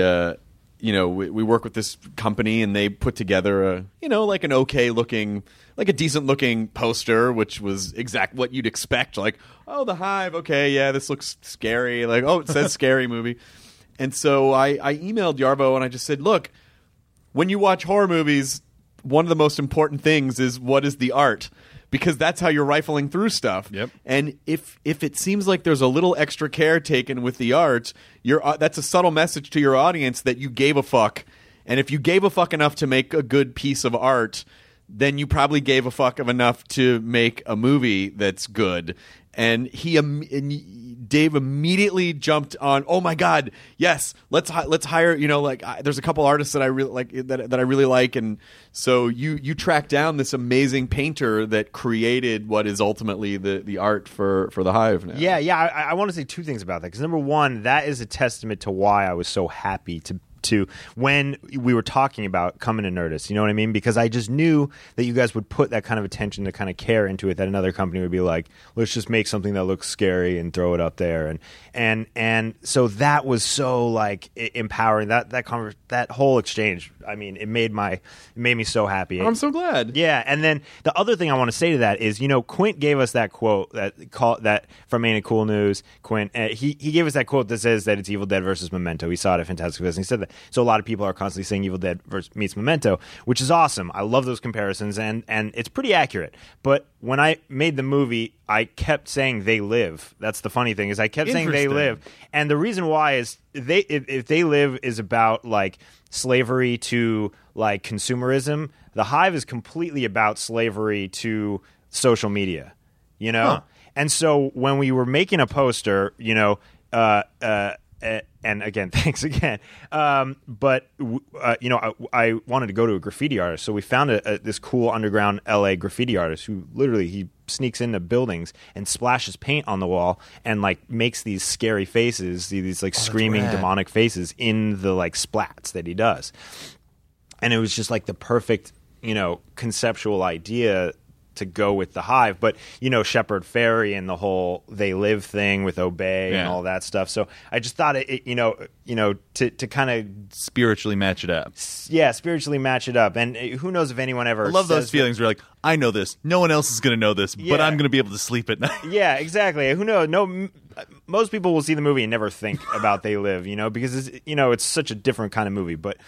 work with this company, and they put together like an okay looking, like a decent looking poster, which was exact what you'd expect. Like, oh, The Hive. Okay, yeah, this looks scary. Like, oh, it says scary movie. And so I emailed Yarvo and I just said, look, when you watch horror movies, one of the most important things is what is the art, because that's how you're rifling through stuff. Yep. And if it seems like there's a little extra care taken with the art, that's a subtle message to your audience that you gave a fuck. And if you gave a fuck enough to make a good piece of art, then you probably gave a fuck of enough to make a movie that's good. And Dave immediately jumped on, oh my god, yes, let's hire, there's a couple artists that I really like, that I really like. And so you tracked down this amazing painter that created what is ultimately the art for the Hive now. Yeah. I want to say two things about that, because number one, that is a testament to why I was so happy to to when we were talking about coming to Nerdist. You know what I mean? Because I just knew that you guys would put that kind of attention, to kind of care into it, that another company would be like, let's just make something that looks scary and throw it up there. And so that was so like empowering. That whole exchange, I mean, it made me so happy. I'm so glad. Yeah, and then the other thing I want to say to that is, Quint gave us that quote that from Ain't It Cool News. Quint, he gave us that quote that says that it's Evil Dead versus Memento. He saw it at Fantastic Fest, and he said that. So a lot of people are constantly saying Evil Dead meets Memento, which is awesome. I love those comparisons, and it's pretty accurate. But when I made the movie, I kept saying They Live. That's the funny thing, is I kept saying They Live, and the reason why is if They Live is about like slavery to like consumerism, The Hive is completely about slavery to social media, And so when we were making a poster, and again, thanks again. But I wanted to go to a graffiti artist, so we found this cool underground LA graffiti artist who literally he sneaks into buildings and splashes paint on the wall and like makes these scary faces, these like screaming demonic faces in the like splats that he does. And it was just like the perfect, conceptual idea to go with The Hive, but Shepard Fairey and the whole They Live thing with Obey and all that stuff. So I just thought to kind of spiritually match it up. Yeah, spiritually match it up. And who knows if anyone ever. I love those feelings. Where you're like, I know this. No one else is going to know this, but I'm going to be able to sleep at night. Yeah, exactly. Who knows? No, most people will see the movie and never think about They Live. Because it's such a different kind of movie. But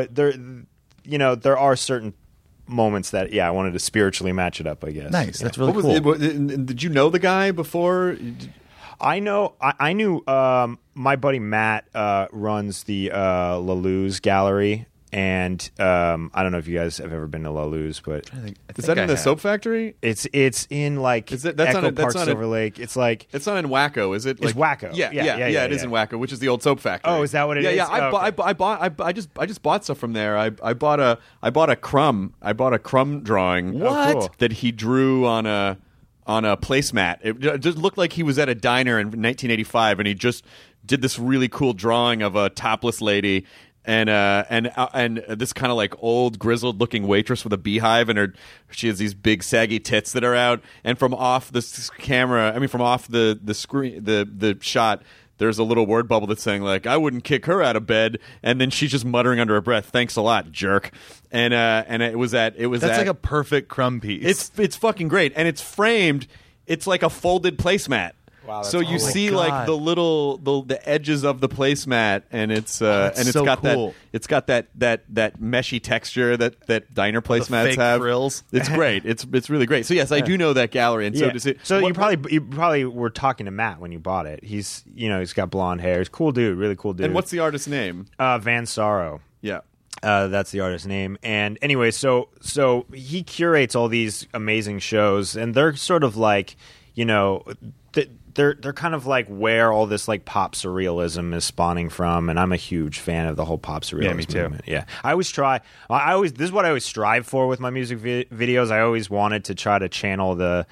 there are certain moments that I wanted to spiritually match it up, I guess. Nice. That's really cool. Did you know the guy before? I knew my buddy Matt runs the La Luz Gallery, and I don't know if you guys have ever been to La Luz, but is that in the Soap Factory? It's in like Echo Park, Silver Lake. It's like it's not in Wacko, is it? It's Wacko. Yeah, it is in Wacko, which is the old Soap Factory. Oh, is that what it is? Yeah. I just bought stuff from there. I bought a Crumb drawing. What? That he drew on a placemat. It just looked like he was at a diner in 1985, and he just did this really cool drawing of a topless lady. And this kind of like old grizzled looking waitress with a beehive, and she has these big saggy tits that are out. And from off this camera, from off the screen, the shot, there's a little word bubble that's saying like, I wouldn't kick her out of bed, and then she's just muttering under her breath, "Thanks a lot, jerk." And that's like a perfect Crumb piece. It's fucking great, and it's framed. It's like a folded placemat. Wow, so you see God. like the edges of the placemat, and it's so got cool. that meshy texture that diner placemats fake have. frills. It's great. It's really great. So yes, I do know that gallery, and so does it. So you probably were talking to Matt when you bought it. He's got blonde hair. He's a cool dude, really cool dude. And what's the artist's name? Van Sorrow. Yeah. That's the artist's name. And anyway, so he curates all these amazing shows, and they're sort of like, they're kind of like where all this like pop surrealism is spawning from, and I'm a huge fan of the whole pop surrealism me too. movement. Yeah, this is what I always strive for with my music videos. I always wanted to try to channel the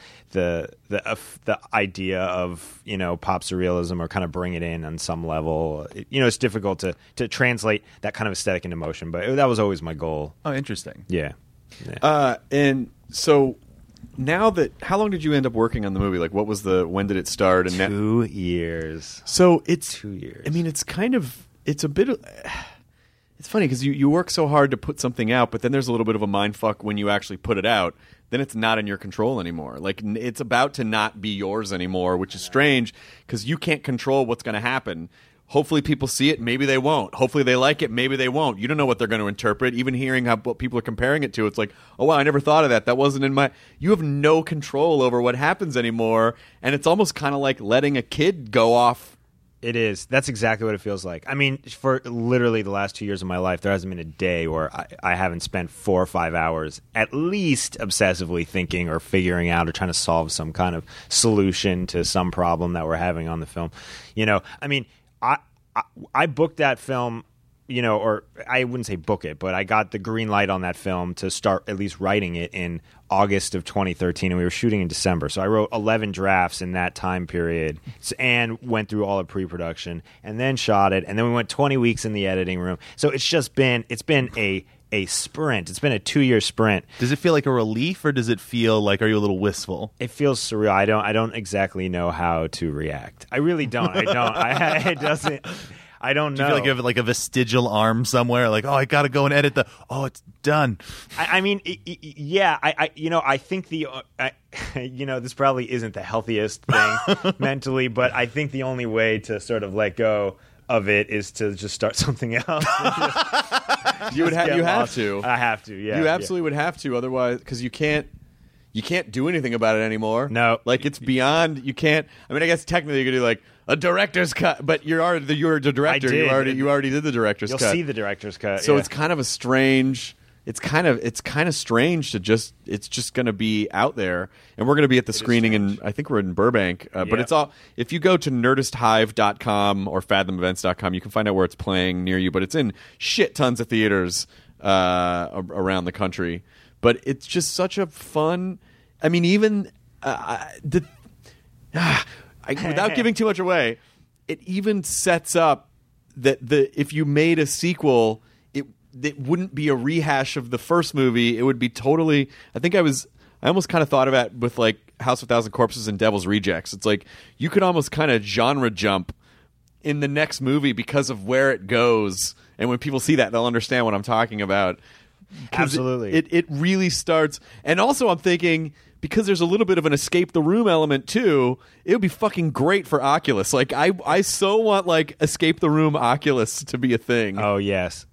idea of pop surrealism, or kind of bring it in on some level. It's difficult to translate that kind of aesthetic into motion, but that was always my goal. Oh, interesting. Yeah. And so. How long did you end up working on the movie? Like, when did it start? And 2 years. So it's 2 years. I mean, it's a bit of, it's funny because you work so hard to put something out, but then there's a little bit of a mind fuck when you actually put it out. Then it's not in your control anymore. Like, it's about to not be yours anymore, which is strange because you can't control what's going to happen. Hopefully people see it, maybe they won't. Hopefully they like it, maybe they won't. You don't know what they're going to interpret. Even hearing what people are comparing it to, it's like, oh wow, I never thought of that. That wasn't in my... You have no control over what happens anymore, and it's almost kind of like letting a kid go off. It is. That's exactly what it feels like. I mean, for literally the last 2 years of my life, there hasn't been a day where I haven't spent 4 or 5 hours at least obsessively thinking or figuring out or trying to solve some kind of solution to some problem that we're having on the film. I mean... I booked that film or I wouldn't say book it, but I got the green light on that film to start at least writing it in August of 2013, and we were shooting in December. So I wrote 11 drafts in that time period and went through all of pre-production and then shot it, and then we went 20 weeks in the editing room. So it's been a sprint. It's been a 2-year sprint. Does it feel like a relief, or does it feel like, are you a little wistful? It feels surreal. I don't exactly know how to react. I really don't. I don't. It doesn't. I don't know. Do you feel like you have like a vestigial arm somewhere? Like, oh, I got to go and edit it's done. I mean, yeah. I think this probably isn't the healthiest thing mentally, but I think the only way to sort of let go of it is to just start something else. You have to. I have to. Yeah. You absolutely would have to. Otherwise, because you can't do anything about it anymore. No. Like, it's beyond. You can't. I mean, I guess technically you could do like a director's cut, but you're the director. I did. You already did the director's cut. You'll see the director's cut. So it's kind of a strange. It's kind of strange to just. It's just going to be out there, and we're going to be at the screening, and I think we're in Burbank. But it's all. If you go to nerdisthive.com or fathomevents.com, you can find out where it's playing near you. But it's in shit tons of theaters around the country. But it's just such a fun. I mean, even without giving too much away, it even sets up that if you made a sequel, it wouldn't be a rehash of the first movie. It would be totally. I almost kind of thought of it with like House of 1,000 Corpses and Devil's Rejects. It's like you could almost kind of genre jump in the next movie because of where it goes, and when people see that, they'll understand what I'm talking about. Absolutely, it really starts. And also, I'm thinking, because there's a little bit of an escape the room element too, it would be fucking great for Oculus. Like I so want like escape the room Oculus to be a thing. Oh yes,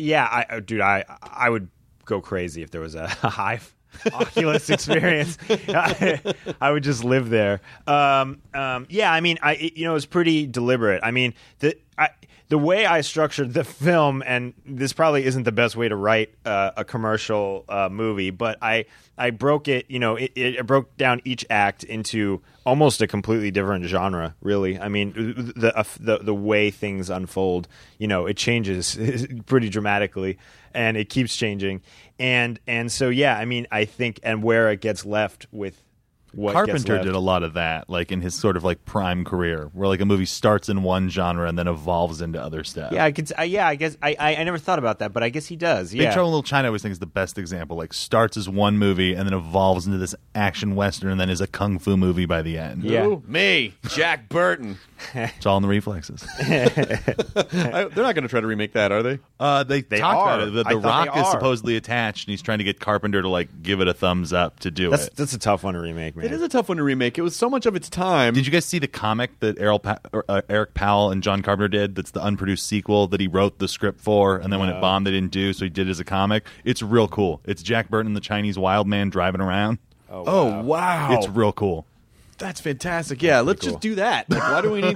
I would go crazy if there was a Hive Oculus experience. I would just live there. Yeah, I mean, it was pretty deliberate. I mean, the way I structured the film, and this probably isn't the best way to write a commercial movie, but I broke it. I broke down each act into almost a completely different genre. Really, I mean, the way things unfold, it changes pretty dramatically, and it keeps changing. And so yeah, I mean, I think, and where it gets left with. What Carpenter did a lot of that, like in his sort of like prime career, where like a movie starts in one genre and then evolves into other stuff. Yeah, I guess I never thought about that, but I guess he does. Yeah. Big Trouble in Little China, I always think, is the best example. Like starts as one movie and then evolves into this action western and then is a kung fu movie by the end. Yeah, Ooh, me, Jack Burton. It's all in the reflexes. They're not going to try to remake that, are they? They talked about it. The Rock is supposedly attached, and he's trying to get Carpenter to like give it a thumbs up to do it. That's a tough one to remake, man. It is a tough one to remake. It was so much of its time. Did you guys see the comic that Eric Powell and John Carpenter did? That's the unproduced sequel that he wrote the script for, and then when it bombed, they didn't do, so he did it as a comic. It's real cool. It's Jack Burton, the Chinese wild man, driving around. Oh wow! It's real cool. That's fantastic. Yeah, let's just do that. Like, why do we need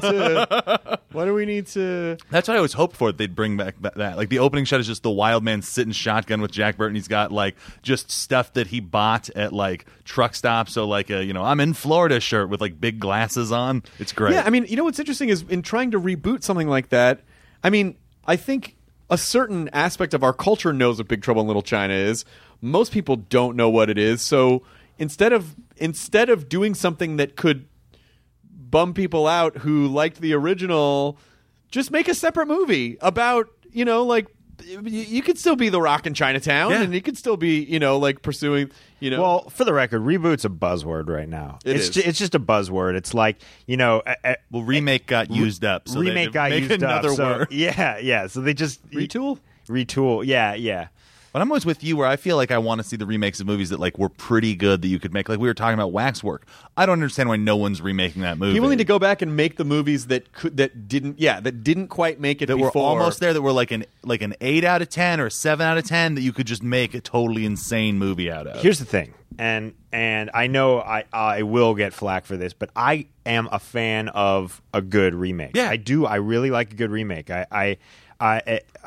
to? That's what I always hoped for. They'd bring back that. Like the opening shot is just the wild man sitting shotgun with Jack Burton. He's got like just stuff that he bought at like truck stops. So like a I'm in Florida shirt with like big glasses on. It's great. Yeah, I mean, what's interesting is in trying to reboot something like that. I mean, I think a certain aspect of our culture knows what Big Trouble in Little China is. Most people don't know what it is. So instead of doing something that could bum people out who liked the original, just make a separate movie about, like you could still be The Rock in Chinatown, and you could still be, like pursuing, Well, for the record, reboot's a buzzword right now. It's just a buzzword. It's like, remake got used up. So remake got used another up. word. Yeah. So they just retool. Yeah. But I'm always with you where I feel like I want to see the remakes of movies that like were pretty good that you could make. Like we were talking about Waxwork. I don't understand why no one's remaking that movie. People need to go back and make the movies that didn't quite make it that before. Were almost there, that were like an 8 out of 10 or a 7 out of 10 that you could just make a totally insane movie out of. Here's the thing, and I know I will get flack for this, but I am a fan of a good remake. Yeah. I do. I really like a good remake. I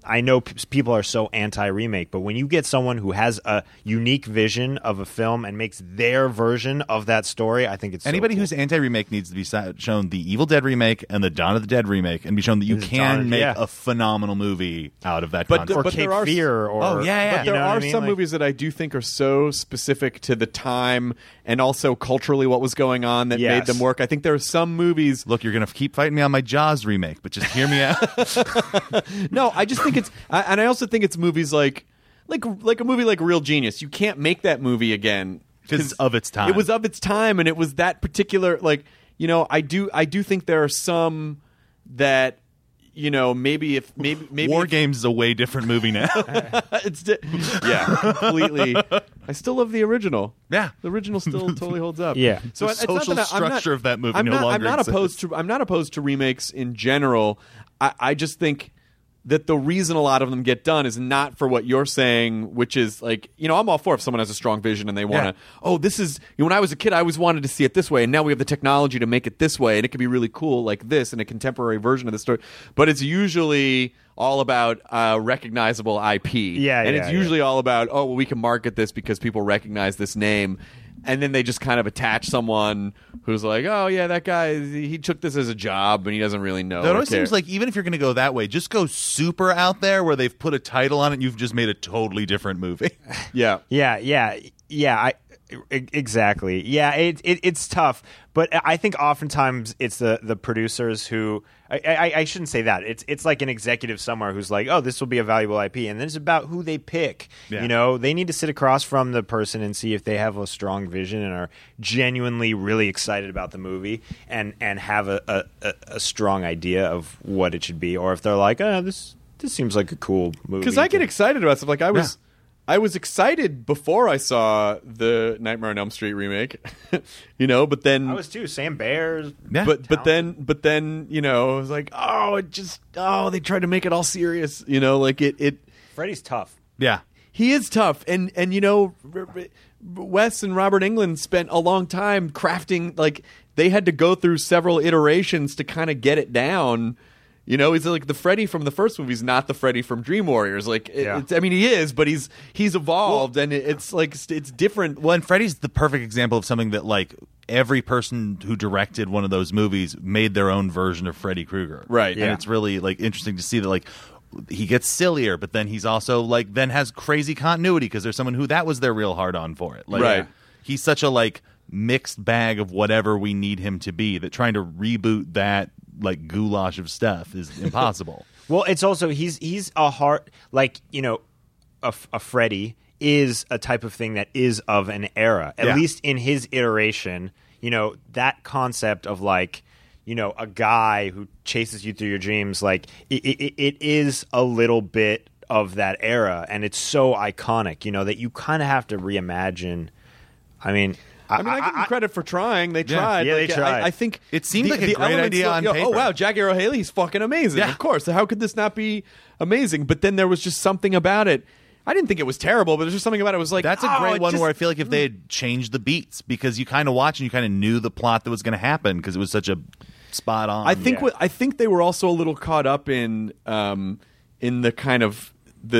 I know people are so anti-remake, but when you get someone who has a unique vision of a film and makes their version of that story, I think it's anybody so cool. who's anti-remake needs to be shown the Evil Dead remake and the Dawn of the Dead remake, and be shown that you can make a phenomenal movie out of that concept. or Cape Fear, or But there you know are what I mean? some Like- movies that I do think are so specific to the time and also culturally what was going on that made them work. I think there are some movies. Look, you're going to keep fighting me on my Jaws remake, but just hear me out. No, I just think and I also think it's movies like a movie like Real Genius. You can't make that movie again Because of its time. It was of its time, and it was that particular. I do think there are some that. Maybe War Games is a way different movie now. completely. I still love the original. Yeah. The original still totally holds up. Yeah. So The it's not social that I'm not- structure of that movie I'm no not, longer I'm not exists. opposed to remakes in general. I just think that the reason a lot of them get done is not for what you're saying, which is I'm all for if someone has a strong vision and they want to, this is, when I was a kid, I always wanted to see it this way, and now we have the technology to make it this way, and it could be really cool like this in a contemporary version of the story. But it's usually all about recognizable IP. And it's usually all about, we can market this because people recognize this name. And then they just kind of attach someone who's like, oh, yeah, that guy, he took this as a job and he doesn't really know. It always seems like even if you're going to go that way, just go super out there where they've put a title on it and you've just made a totally different movie. Yeah. Exactly. Yeah, it's tough, but I think oftentimes it's the producers who I shouldn't say that. It's like an executive somewhere who's like, oh, this will be a valuable IP, and then it's about who they pick. Yeah. They need to sit across from the person and see if they have a strong vision and are genuinely really excited about the movie and have a strong idea of what it should be, or if they're like, this seems like a cool movie. Because I get excited about stuff. Like I was excited before I saw the Nightmare on Elm Street remake, but then I was too. Sam Bears. Yeah. but then I was like, they tried to make it all serious, Freddy's tough. Yeah. he is tough, and Wes and Robert Englund spent a long time crafting, they had to go through several iterations to kind of get it down. He's like the Freddy from the first movie is not the Freddy from Dream Warriors. He is, but he's evolved, and it's different. Well, and Freddy's the perfect example of something that every person who directed one of those movies made their own version of Freddy Krueger. Right. And it's really interesting to see that he gets sillier, but then he's also then has crazy continuity because there's someone who that was their real hard on for it. Right. He's such a mixed bag of whatever we need him to be that trying to reboot that goulash of stuff is impossible. Well, it's also he's a hard a Freddy is a type of thing that is of an era, at least in his iteration. That concept of a guy who chases you through your dreams, it is a little bit of that era, and it's so iconic, that you kind of have to reimagine. I give them credit for trying. They tried. Yeah, they tried. I think it seemed like a great idea on paper. Oh wow, Jackie Earle Haley, he's fucking amazing. Yeah. Of course. How could this not be amazing? But then there was just something about it. I didn't think it was terrible, but there's just something about it. Was that's a great one where I feel like if they had changed the beats, because you kind of watch and you kind of knew the plot that was going to happen because it was such a spot on. I think they were also a little caught up in the kind of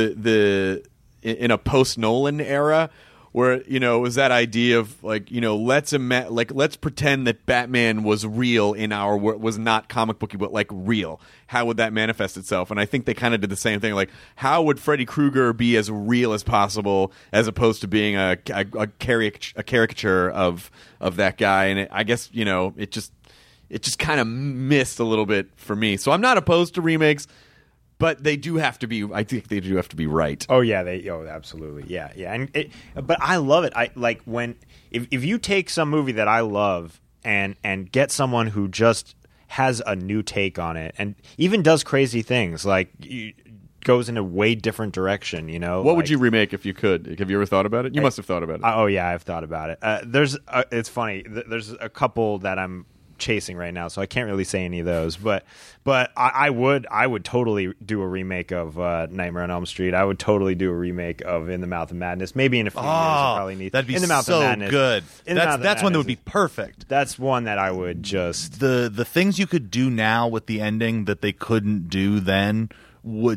in a post Nolan era. Where it was that idea of let's pretend that Batman was real was not comic booky but real. How would that manifest itself? And I think they kind of did the same thing. How would Freddy Krueger be as real as possible as opposed to being a caricature of that guy? And I guess it just kind of missed a little bit for me. So I'm not opposed to remakes. But they do have to be. I think they do have to be right. Oh yeah, absolutely, yeah. But I love it. If you take some movie that I love and get someone who just has a new take on it and even does crazy things, goes in a way different direction. What would you remake if you could? Have you ever thought about it? You must have thought about it. Oh yeah, I've thought about it. It's funny. There's a couple that I'm chasing right now, so I can't really say any of those, but I would totally do a remake of Nightmare on Elm Street. I would totally do a remake of In the Mouth of Madness. Maybe in a few years I'll probably need that'd be In the Mouth so of Madness. Good. That's one that would be perfect. That's one that I would just the things you could do now with the ending that they couldn't do then would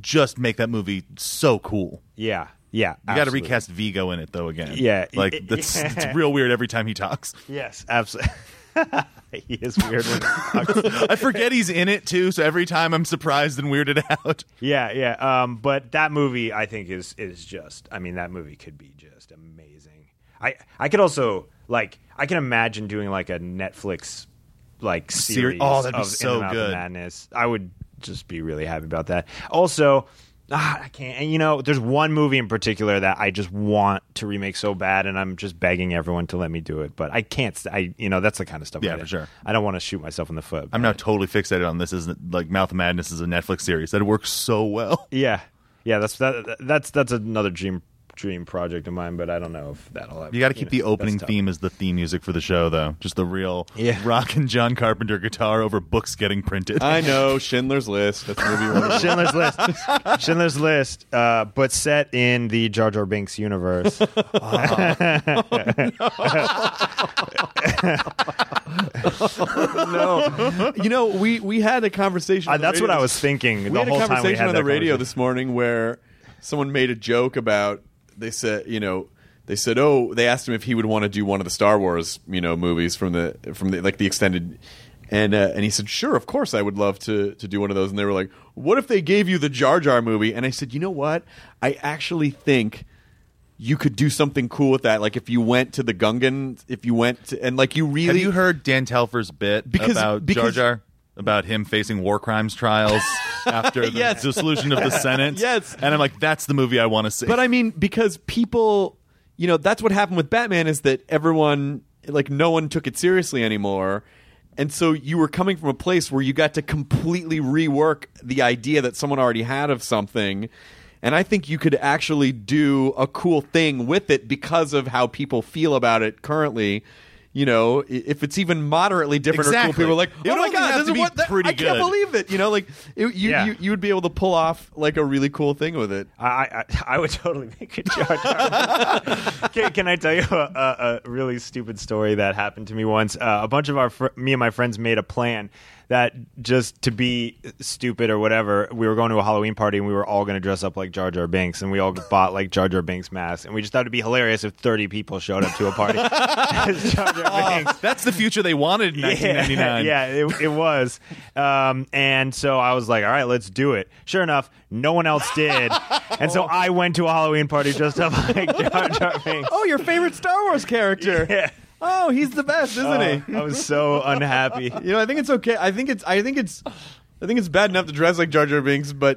just make that movie so cool. Yeah. You got to absolutely. recast Vigo in it though again. Yeah. like it's real weird every time he talks. Yes, absolutely. He is weird when he talks. I forget he's in it too, so every time I'm surprised and weirded out. Yeah. But that movie, I think, is just. I mean, that movie could be just amazing. I could also I can imagine doing like a Netflix series. Oh, that'd be of so In the Mouth of good. Madness. I would just be really happy about that. Also. I can't. And there's one movie in particular that I just want to remake so bad, and I'm just begging everyone to let me do it. But I can't. That's the kind of stuff. Yeah, for sure. I don't want to shoot myself in the foot. I'm now totally fixated on this. Isn't like Mouth of Madness is a Netflix series that works so well. Yeah. That's another dream project of mine, but I don't know if that'll happen. You got to keep the opening theme as the theme music for the show, though. Just the real rock and John Carpenter guitar over books getting printed. I know, Schindler's List. That's the movie. Schindler's List. Schindler's List, but set in the Jar Jar Binks universe. No. We had a conversation. on the That's what radio I was thinking. We The had whole a time we conversation had on the that radio conversation. this morning where someone made a joke about. They said, they asked him if he would want to do one of the Star Wars, movies from the the extended, and he said, sure, of course, I would love to do one of those. And they were like, what if they gave you the Jar Jar movie? And I said, you know what? I actually think you could do something cool with that. Like if you went to the Gungan, you really Have you heard Dan Telfer's bit about Jar Jar? About him facing war crimes trials after the dissolution of the Senate. Yes. And I'm like, that's the movie I want to see. But I mean, because people, that's what happened with Batman is that everyone, no one took it seriously anymore. And so you were coming from a place where you got to completely rework the idea that someone already had of something. And I think you could actually do a cool thing with it because of how people feel about it currently. If it's even moderately different or cool, people are like, It oh would my only God, have this to is be what pretty I can't good. believe it. You would be able to pull off like a really cool thing with it. I would totally make a Jar Jar. Can I tell you a really stupid story that happened to me once? A bunch of me and my friends made a plan that just to be stupid or whatever, we were going to a Halloween party and we were all going to dress up like Jar Jar Binks, and we all bought Jar Jar Binks masks, and we just thought it'd be hilarious if 30 people showed up to a party as Jar Jar Binks. That's the future they wanted in 1999. Yeah, it was. And so I was like, all right, let's do it. Sure enough, no one else did. And so I went to a Halloween party dressed up like Jar Jar Binks. Oh, your favorite Star Wars character. Yeah. Oh, he's the best, isn't he? I was so unhappy. I think it's okay. I think it's bad enough to dress like Jar Jar Binks, but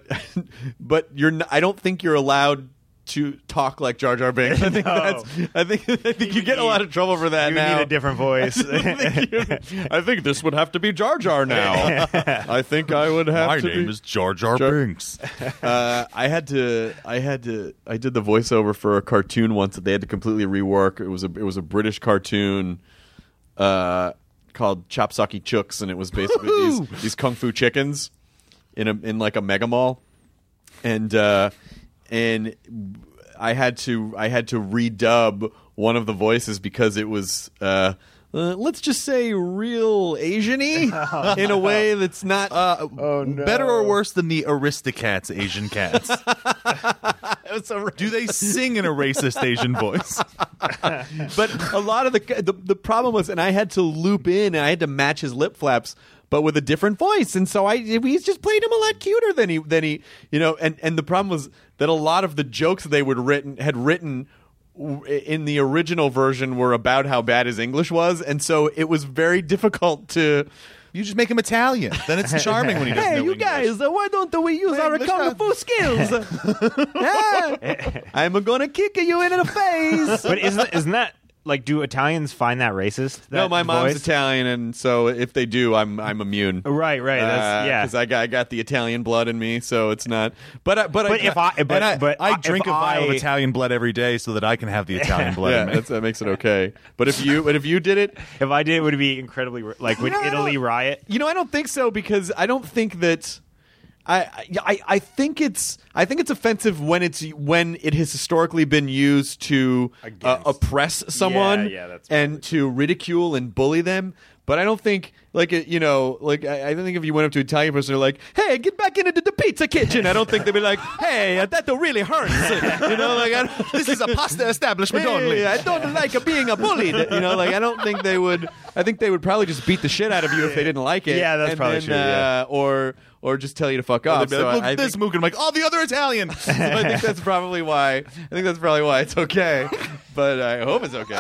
I don't think you're allowed to talk like Jar Jar Binks. I think you get in a lot of trouble for that You now. need a different voice. I think this would have to be Jar Jar now. I think I would have My to name be. is Jar Jar Binks. I did the voiceover for a cartoon once that they had to completely rework. It was a British cartoon called Chopsaki Chooks, and it was basically these kung fu chickens in like a mega mall, and I had to redub one of the voices because it was let's just say real Asian-y in a way that's not Better or worse than the Aristocats Asian cats? Do they sing in a racist Asian voice? But a lot of the problem was, and I had to loop in and I had to match his lip flaps, but with a different voice, and so he's just played him a lot cuter than he and the problem was that a lot of the jokes that they had written in the original version were about how bad his English was, and so it was very difficult to. You just make him Italian. Then it's charming when he doesn't know you English. guys, why don't we use our English kung fu skills? I'm gonna kick you in the face. But isn't that like? Do Italians find that racist? No, that my mom's voice? Italian, and so if they do, I'm immune. Right. That's, yeah. because I got the Italian blood in me, so it's not. But I drink a vial of Italian blood every day so that I can have the Italian blood in me. that makes it okay. But if you did it, If I did, would it be incredibly like would Italy riot? I don't think so, because I don't think that. I think it's offensive when it has historically been used to oppress someone Yeah, that's and to ridicule and bully them. But I don't think like I think if you went up to an Italian person, they're like, "Hey, get back into the pizza kitchen." I don't think they'd be like, "Hey, that really hurts." This is a pasta establishment Hey, only. I don't like being bullied. I don't think they would. I think they would probably just beat the shit out of you if they didn't like it. Yeah, that's and probably then, true, yeah. Or just tell you to fuck off. They'd be like, So look I at this think, mook, and I'm like, oh, the other Italian. so I think that's probably why. It's okay. But I hope it's okay.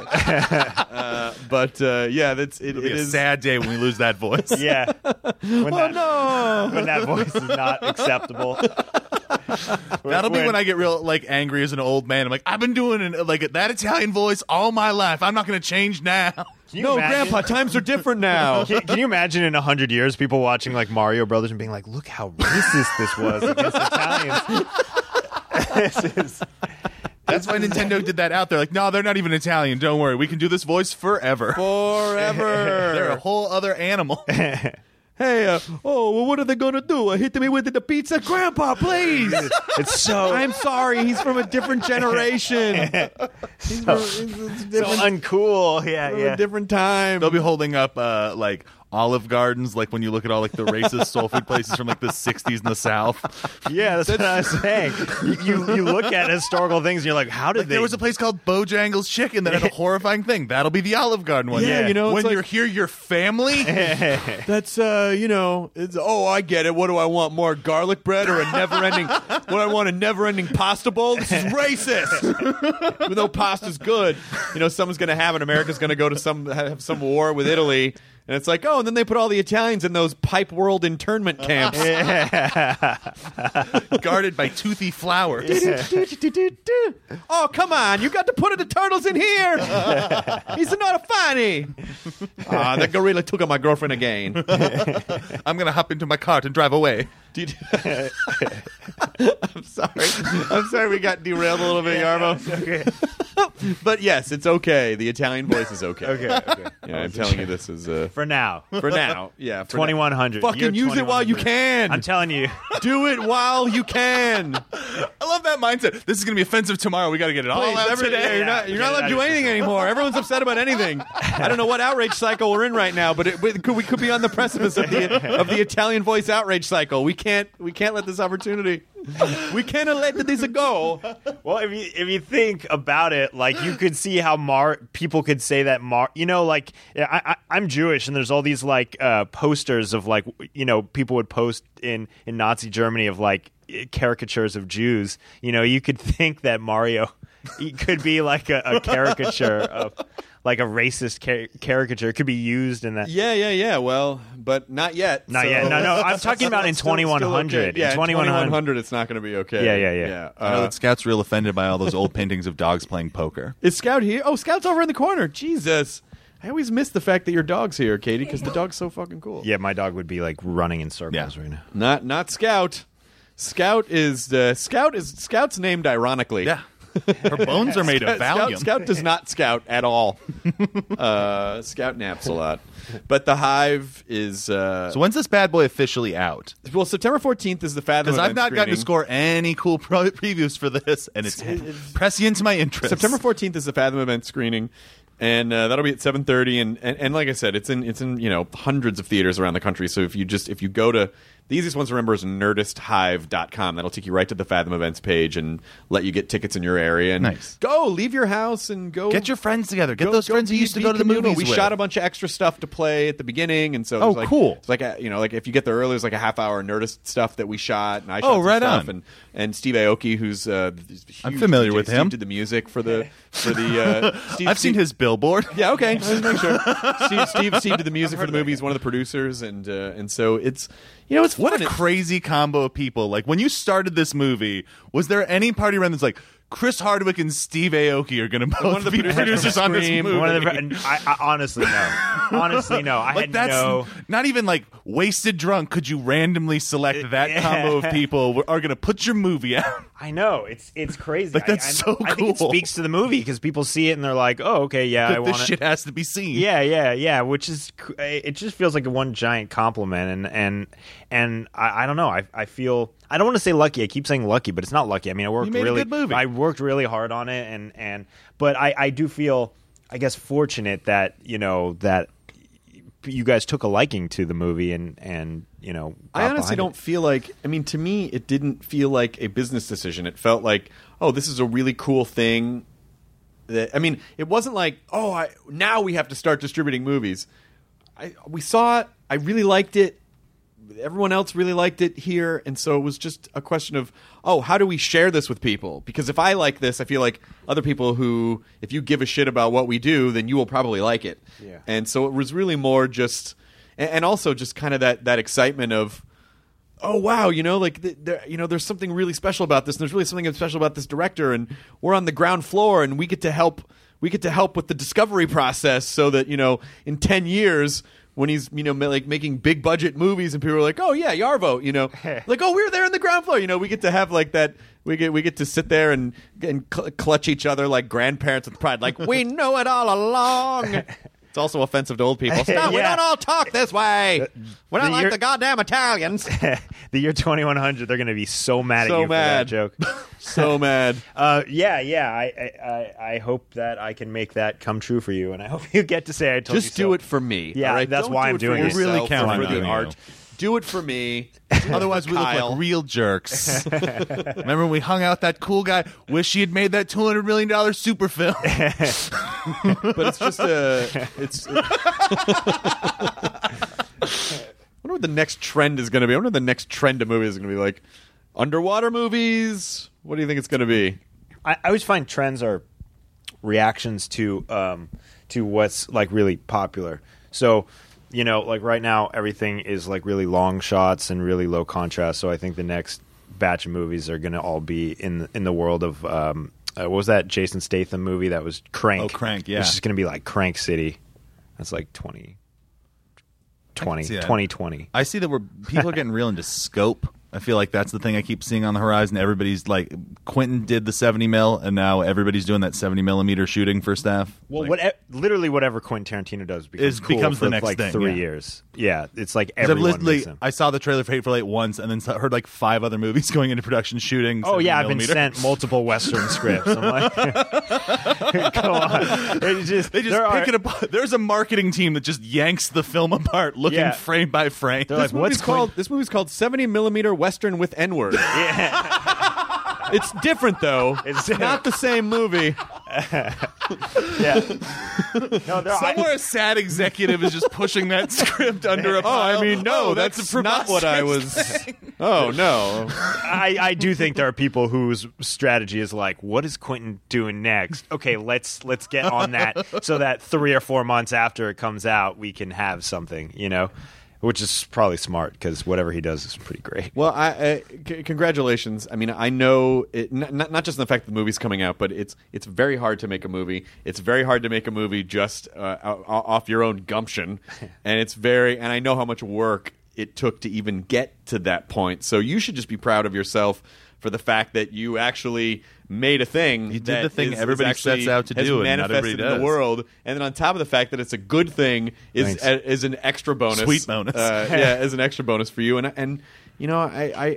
Yeah, that's it. It'll be It a is sad day when we lose that voice. Yeah. When no. when that voice is not acceptable. That'll be when I get real angry as an old man. I'm like, I've been doing that Italian voice all my life. I'm not going to change now. Can you No, imagine- Grandpa, times are different now. Can you imagine in 100 years people watching Mario Brothers and being like, look how racist this was against Italians. This is... That's why Nintendo did that out there. Like, no, they're not even Italian. Don't worry. We can do this voice forever. They're a whole other animal. Hey, what are they going to do? Hit me with the pizza? Grandpa, please. It's so... I'm sorry. He's from a different generation. He's from so different, uncool. from Yeah. a different time. They'll be holding up Olive Gardens, when you look at all the racist soul food places from the 60s in the South. Yeah, that's what I was saying. You look at historical things and you're like, how did they... There was a place called Bojangles Chicken that had a horrifying thing. That'll be the Olive Garden one. Yeah, it's when like- you're here, your family. That's it's I get it. What do I want? More garlic bread or a never-ending? What I want, a never-ending pasta bowl? This is racist. Even though pasta's good, someone's going to have it. America's going to go to have some war with Italy. And it's like, and then they put all the Italians in those pipe world internment camps. Guarded by toothy flowers. Oh, come on. You got to put the turtles in here. He's not a fanny. The gorilla took on my girlfriend again. I'm going to hop into my cart and drive away. I'm sorry we got derailed a little bit, Yarmo. But yes, it's okay. The Italian voice is okay. Okay. Yeah, I'm telling you this is... For now. For now. Yeah. For 2100. Fucking Year use it while you 2100. can. I'm telling you. Do it while you can. I love that mindset. This is going to be offensive tomorrow. We got to get it all Please, out today. You're not allowed to do anything anymore. Everyone's upset about anything. I don't know what outrage cycle we're in right now, but we could be on the precipice of the Italian voice outrage cycle. We can't let this opportunity. We cannot let this go. Well, if you think about it, you could see how people could say that I'm Jewish, and there's all these posters of people would post in Nazi Germany of caricatures of Jews. You could think that Mario could be a caricature of a racist caricature. It could be used in that. Yeah. Well, but not yet. Not yet. No. I'm talking about in 2100. Okay. Yeah, in 2100, it's not going to be okay. Yeah. I know that Scout's real offended by all those old paintings of dogs playing poker. Is Scout here? Oh, Scout's over in the corner. Jesus. I always miss the fact that your dog's here, Katie, because the dog's so fucking cool. Yeah, my dog would be running in circles right now. Not Scout. Scout's named ironically. Yeah. Her bones are made of Valium. Scout does not scout at all. Scout naps a lot. But the Hive is... So when's this bad boy officially out? Well, September 14th is the Fathom Because I've not gotten to score any cool previews for this, and it's prescient to my interest. September 14th is the Fathom event screening. And that'll be at 7:30, and like I said, it's in hundreds of theaters around the country. So if you go to the easiest ones to remember is nerdisthive.com. That'll take you right to the Fathom events page and let you get tickets in your area. And nice. Leave your house and go. Get your friends together. Get those friends who used to go to the movies. We shot a bunch of extra stuff to play at the beginning, and so cool. It's if you get there early, there's a half hour Nerdist stuff that we shot, and I shot some right stuff, on. And Steve Aoki, who's huge I'm familiar DJ. with him. Steve did the music for the Steve, I've seen his billboard. Yeah, okay. Let's make sure. Steve did the music for the movie. He's one of the producers, and so it's it's fun. What a crazy combo of people. When you started this movie, was there any party around that's like Chris Hardwick and Steve Aoki are going to both be producers on this movie? I honestly no. Honestly no. I had no. Not even wasted drunk. Could you randomly select that combo of people are going to put your movie out? I know it's crazy. That's so cool. I think it speaks to the movie because people see it and they're like, oh, okay, yeah, I want this shit has to be seen. Yeah. Which is it just feels like one giant compliment and I don't know. I feel I don't want to say lucky. I keep saying lucky, but it's not lucky. I mean, I worked a good movie. I worked really hard on it but I do feel I guess fortunate that that you guys took a liking to the movie and you know. I honestly don't feel like. I mean, to me, it didn't feel like a business decision. It felt like, oh, this is a really cool thing. I mean, it wasn't like, oh, now we have to start distributing movies. We saw it. I really liked it. Everyone else really liked it here, and so it was just a question of, oh, how do we share this with people? Because if I like this, I feel like other people who, if you give a shit about what we do, then you will probably like it. Yeah. And so it was really more just, and also just kind of that excitement of, oh wow, you know, like there's something really special about this, and there's really something special about this director, and we're on the ground floor, and we get to help with the discovery process, so that, you know, in 10 years. When he's, you know, like making big budget movies and people are like, oh yeah, Yarvo, you know, like, oh, we were there in the ground floor, you know, we get to have like that, we get to sit there and clutch each other like grandparents with pride, like, we know it all along. It's also offensive to old people. Stop, we don't all talk this way. We're not like the goddamn Italians. The year 2100, they're going to be so mad at you for that joke. So mad. I hope that I can make that come true for you, and I hope you get to say I told you so. Just do it for me. Yeah, right? that's why I'm doing it. We're really counting for the on art. you. Do it for me. Otherwise, we look like real jerks. Remember when we hung out with that cool guy? Wish he had made that $200 million super film. But it's just I wonder what the next trend is going to be. I wonder what the next trend of movies is going to be, like underwater movies. What do you think it's going to be? I always find trends are reactions to what's like really popular. So, you know, like right now, everything is like really long shots and really low contrast. So I think the next batch of movies are going to all be in the world of what was that Jason Statham movie that was Crank? Oh, Crank, yeah. Which is going to be like Crank City. That's like 2020. I see that people are getting real into scope. I feel like that's the thing I keep seeing on the horizon. Everybody's like, Quentin did the 70 mil, and now everybody's doing that 70 millimeter shooting for staff. Well, like, literally whatever Quentin Tarantino does becomes the for next like thing, 3 years. Yeah, it's like 'cause everyone makes them. I saw the trailer for Hateful Eight once, and then heard like 5 other movies going into production shooting. Oh yeah, I've 70 been millimeter. sent multiple Western scripts. I'm like, come on. They just pick it apart. There's a marketing team that just yanks the film apart, looking frame by frame. They're like, This movie's called 70 millimeter Western with N-word. Yeah. It's different though. It's not the same movie. Yeah. No, Somewhere a sad executive is just pushing that script under a pile. I mean, no, that's not what I was. Oh no. I do think there are people whose strategy is like, what is Quentin doing next? Okay, let's get on that so that 3 or 4 months after it comes out, we can have something, you know? Which is probably smart because whatever he does is pretty great. Well, congratulations. I mean, I know it, not just in the fact that the movie's coming out, but it's very hard to make a movie. It's very hard to make a movie just off your own gumption, and and I know how much work it took to even get to that point. So you should just be proud of yourself for the fact that you actually made a thing. You did the thing everybody sets out to do, and not everybody does. In the world, and then on top of the fact that it's a good thing is an extra bonus, sweet bonus, as an extra bonus for you. And you know,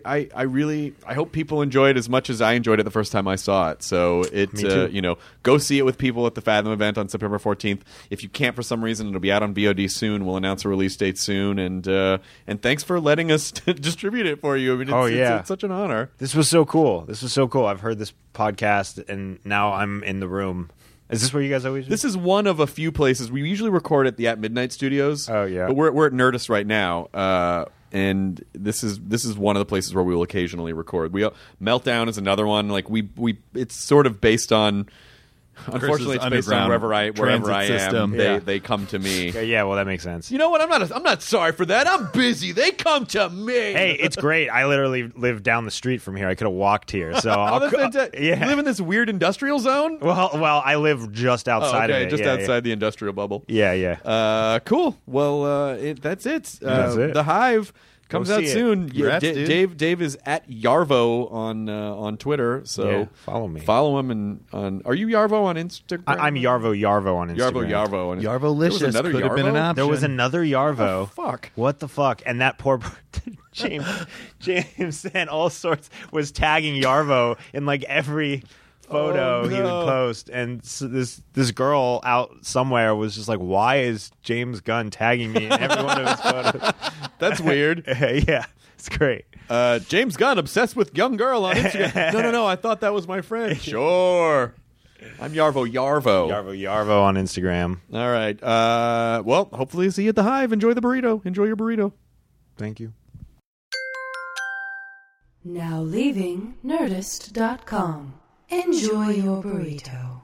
I really hope people enjoy it as much as I enjoyed it the first time I saw it. So you know, go see it with people at the Fathom event on September 14th. If you can't for some reason, it'll be out on VOD soon. We'll announce a release date soon. And thanks for letting us distribute it for you. I mean, it's such an honor. This was so cool. I've heard this podcast, and now I'm in the room. Is this where you guys always do? This is one of a few places. We usually record at the At Midnight Studios. Oh, yeah. But we're at Nerdist right now. And this is one of the places where we will occasionally record. Meltdown is another one. Like it's sort of based on. Unfortunately, it's based on wherever I am. They come to me. Yeah, well, that makes sense. You know what? I'm not sorry for that. I'm busy. They come to me. Hey, it's great. I literally live down the street from here. I could have walked here. So You live in this weird industrial zone? Well, I live just outside of it. Just outside the industrial bubble. Yeah. Cool. Well, that's it. That's it. The Hive comes out soon. Congrats, dude. Dave is at Yarvo on Twitter. So follow me. Follow him and are you Yarvo on Instagram? I'm Yarvo on Instagram. Yarvo on Yarvo-licious. There was another could have been an Yarvo? option. There was another Yarvo. Oh, fuck. What the fuck? And that poor James and all sorts was tagging Yarvo in like every photo he would post, and this girl out somewhere was just like, "Why is James Gunn tagging me in every one of his photos?" That's weird. Yeah, it's great. James Gunn obsessed with young girl on Instagram. No, I thought that was my friend. Sure. I'm Yarvo. Yarvo on Instagram. All right. Well, hopefully see you at the Hive. Enjoy the burrito. Enjoy your burrito. Thank you. Now leaving Nerdist.com. Enjoy your burrito.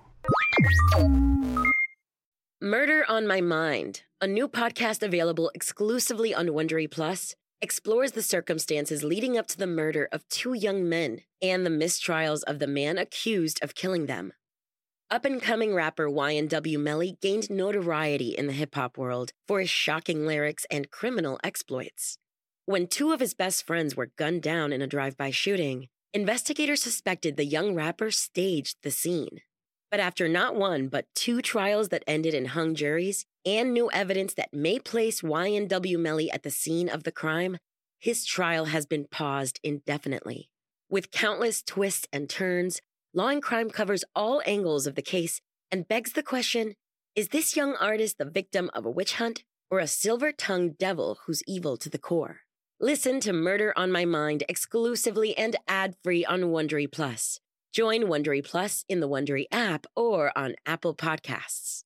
Murder on My Mind, a new podcast available exclusively on Wondery Plus, explores the circumstances leading up to the murder of two young men and the mistrials of the man accused of killing them. Up-and-coming rapper YNW Melly gained notoriety in the hip-hop world for his shocking lyrics and criminal exploits. When two of his best friends were gunned down in a drive-by shooting, investigators suspected the young rapper staged the scene. But after not one, but two trials that ended in hung juries and new evidence that may place YNW Melly at the scene of the crime, his trial has been paused indefinitely. With countless twists and turns, Law and Crime covers all angles of the case and begs the question, is this young artist the victim of a witch hunt or a silver-tongued devil who's evil to the core? Listen to Murder on My Mind exclusively and ad-free on Wondery Plus. Join Wondery Plus in the Wondery app or on Apple Podcasts.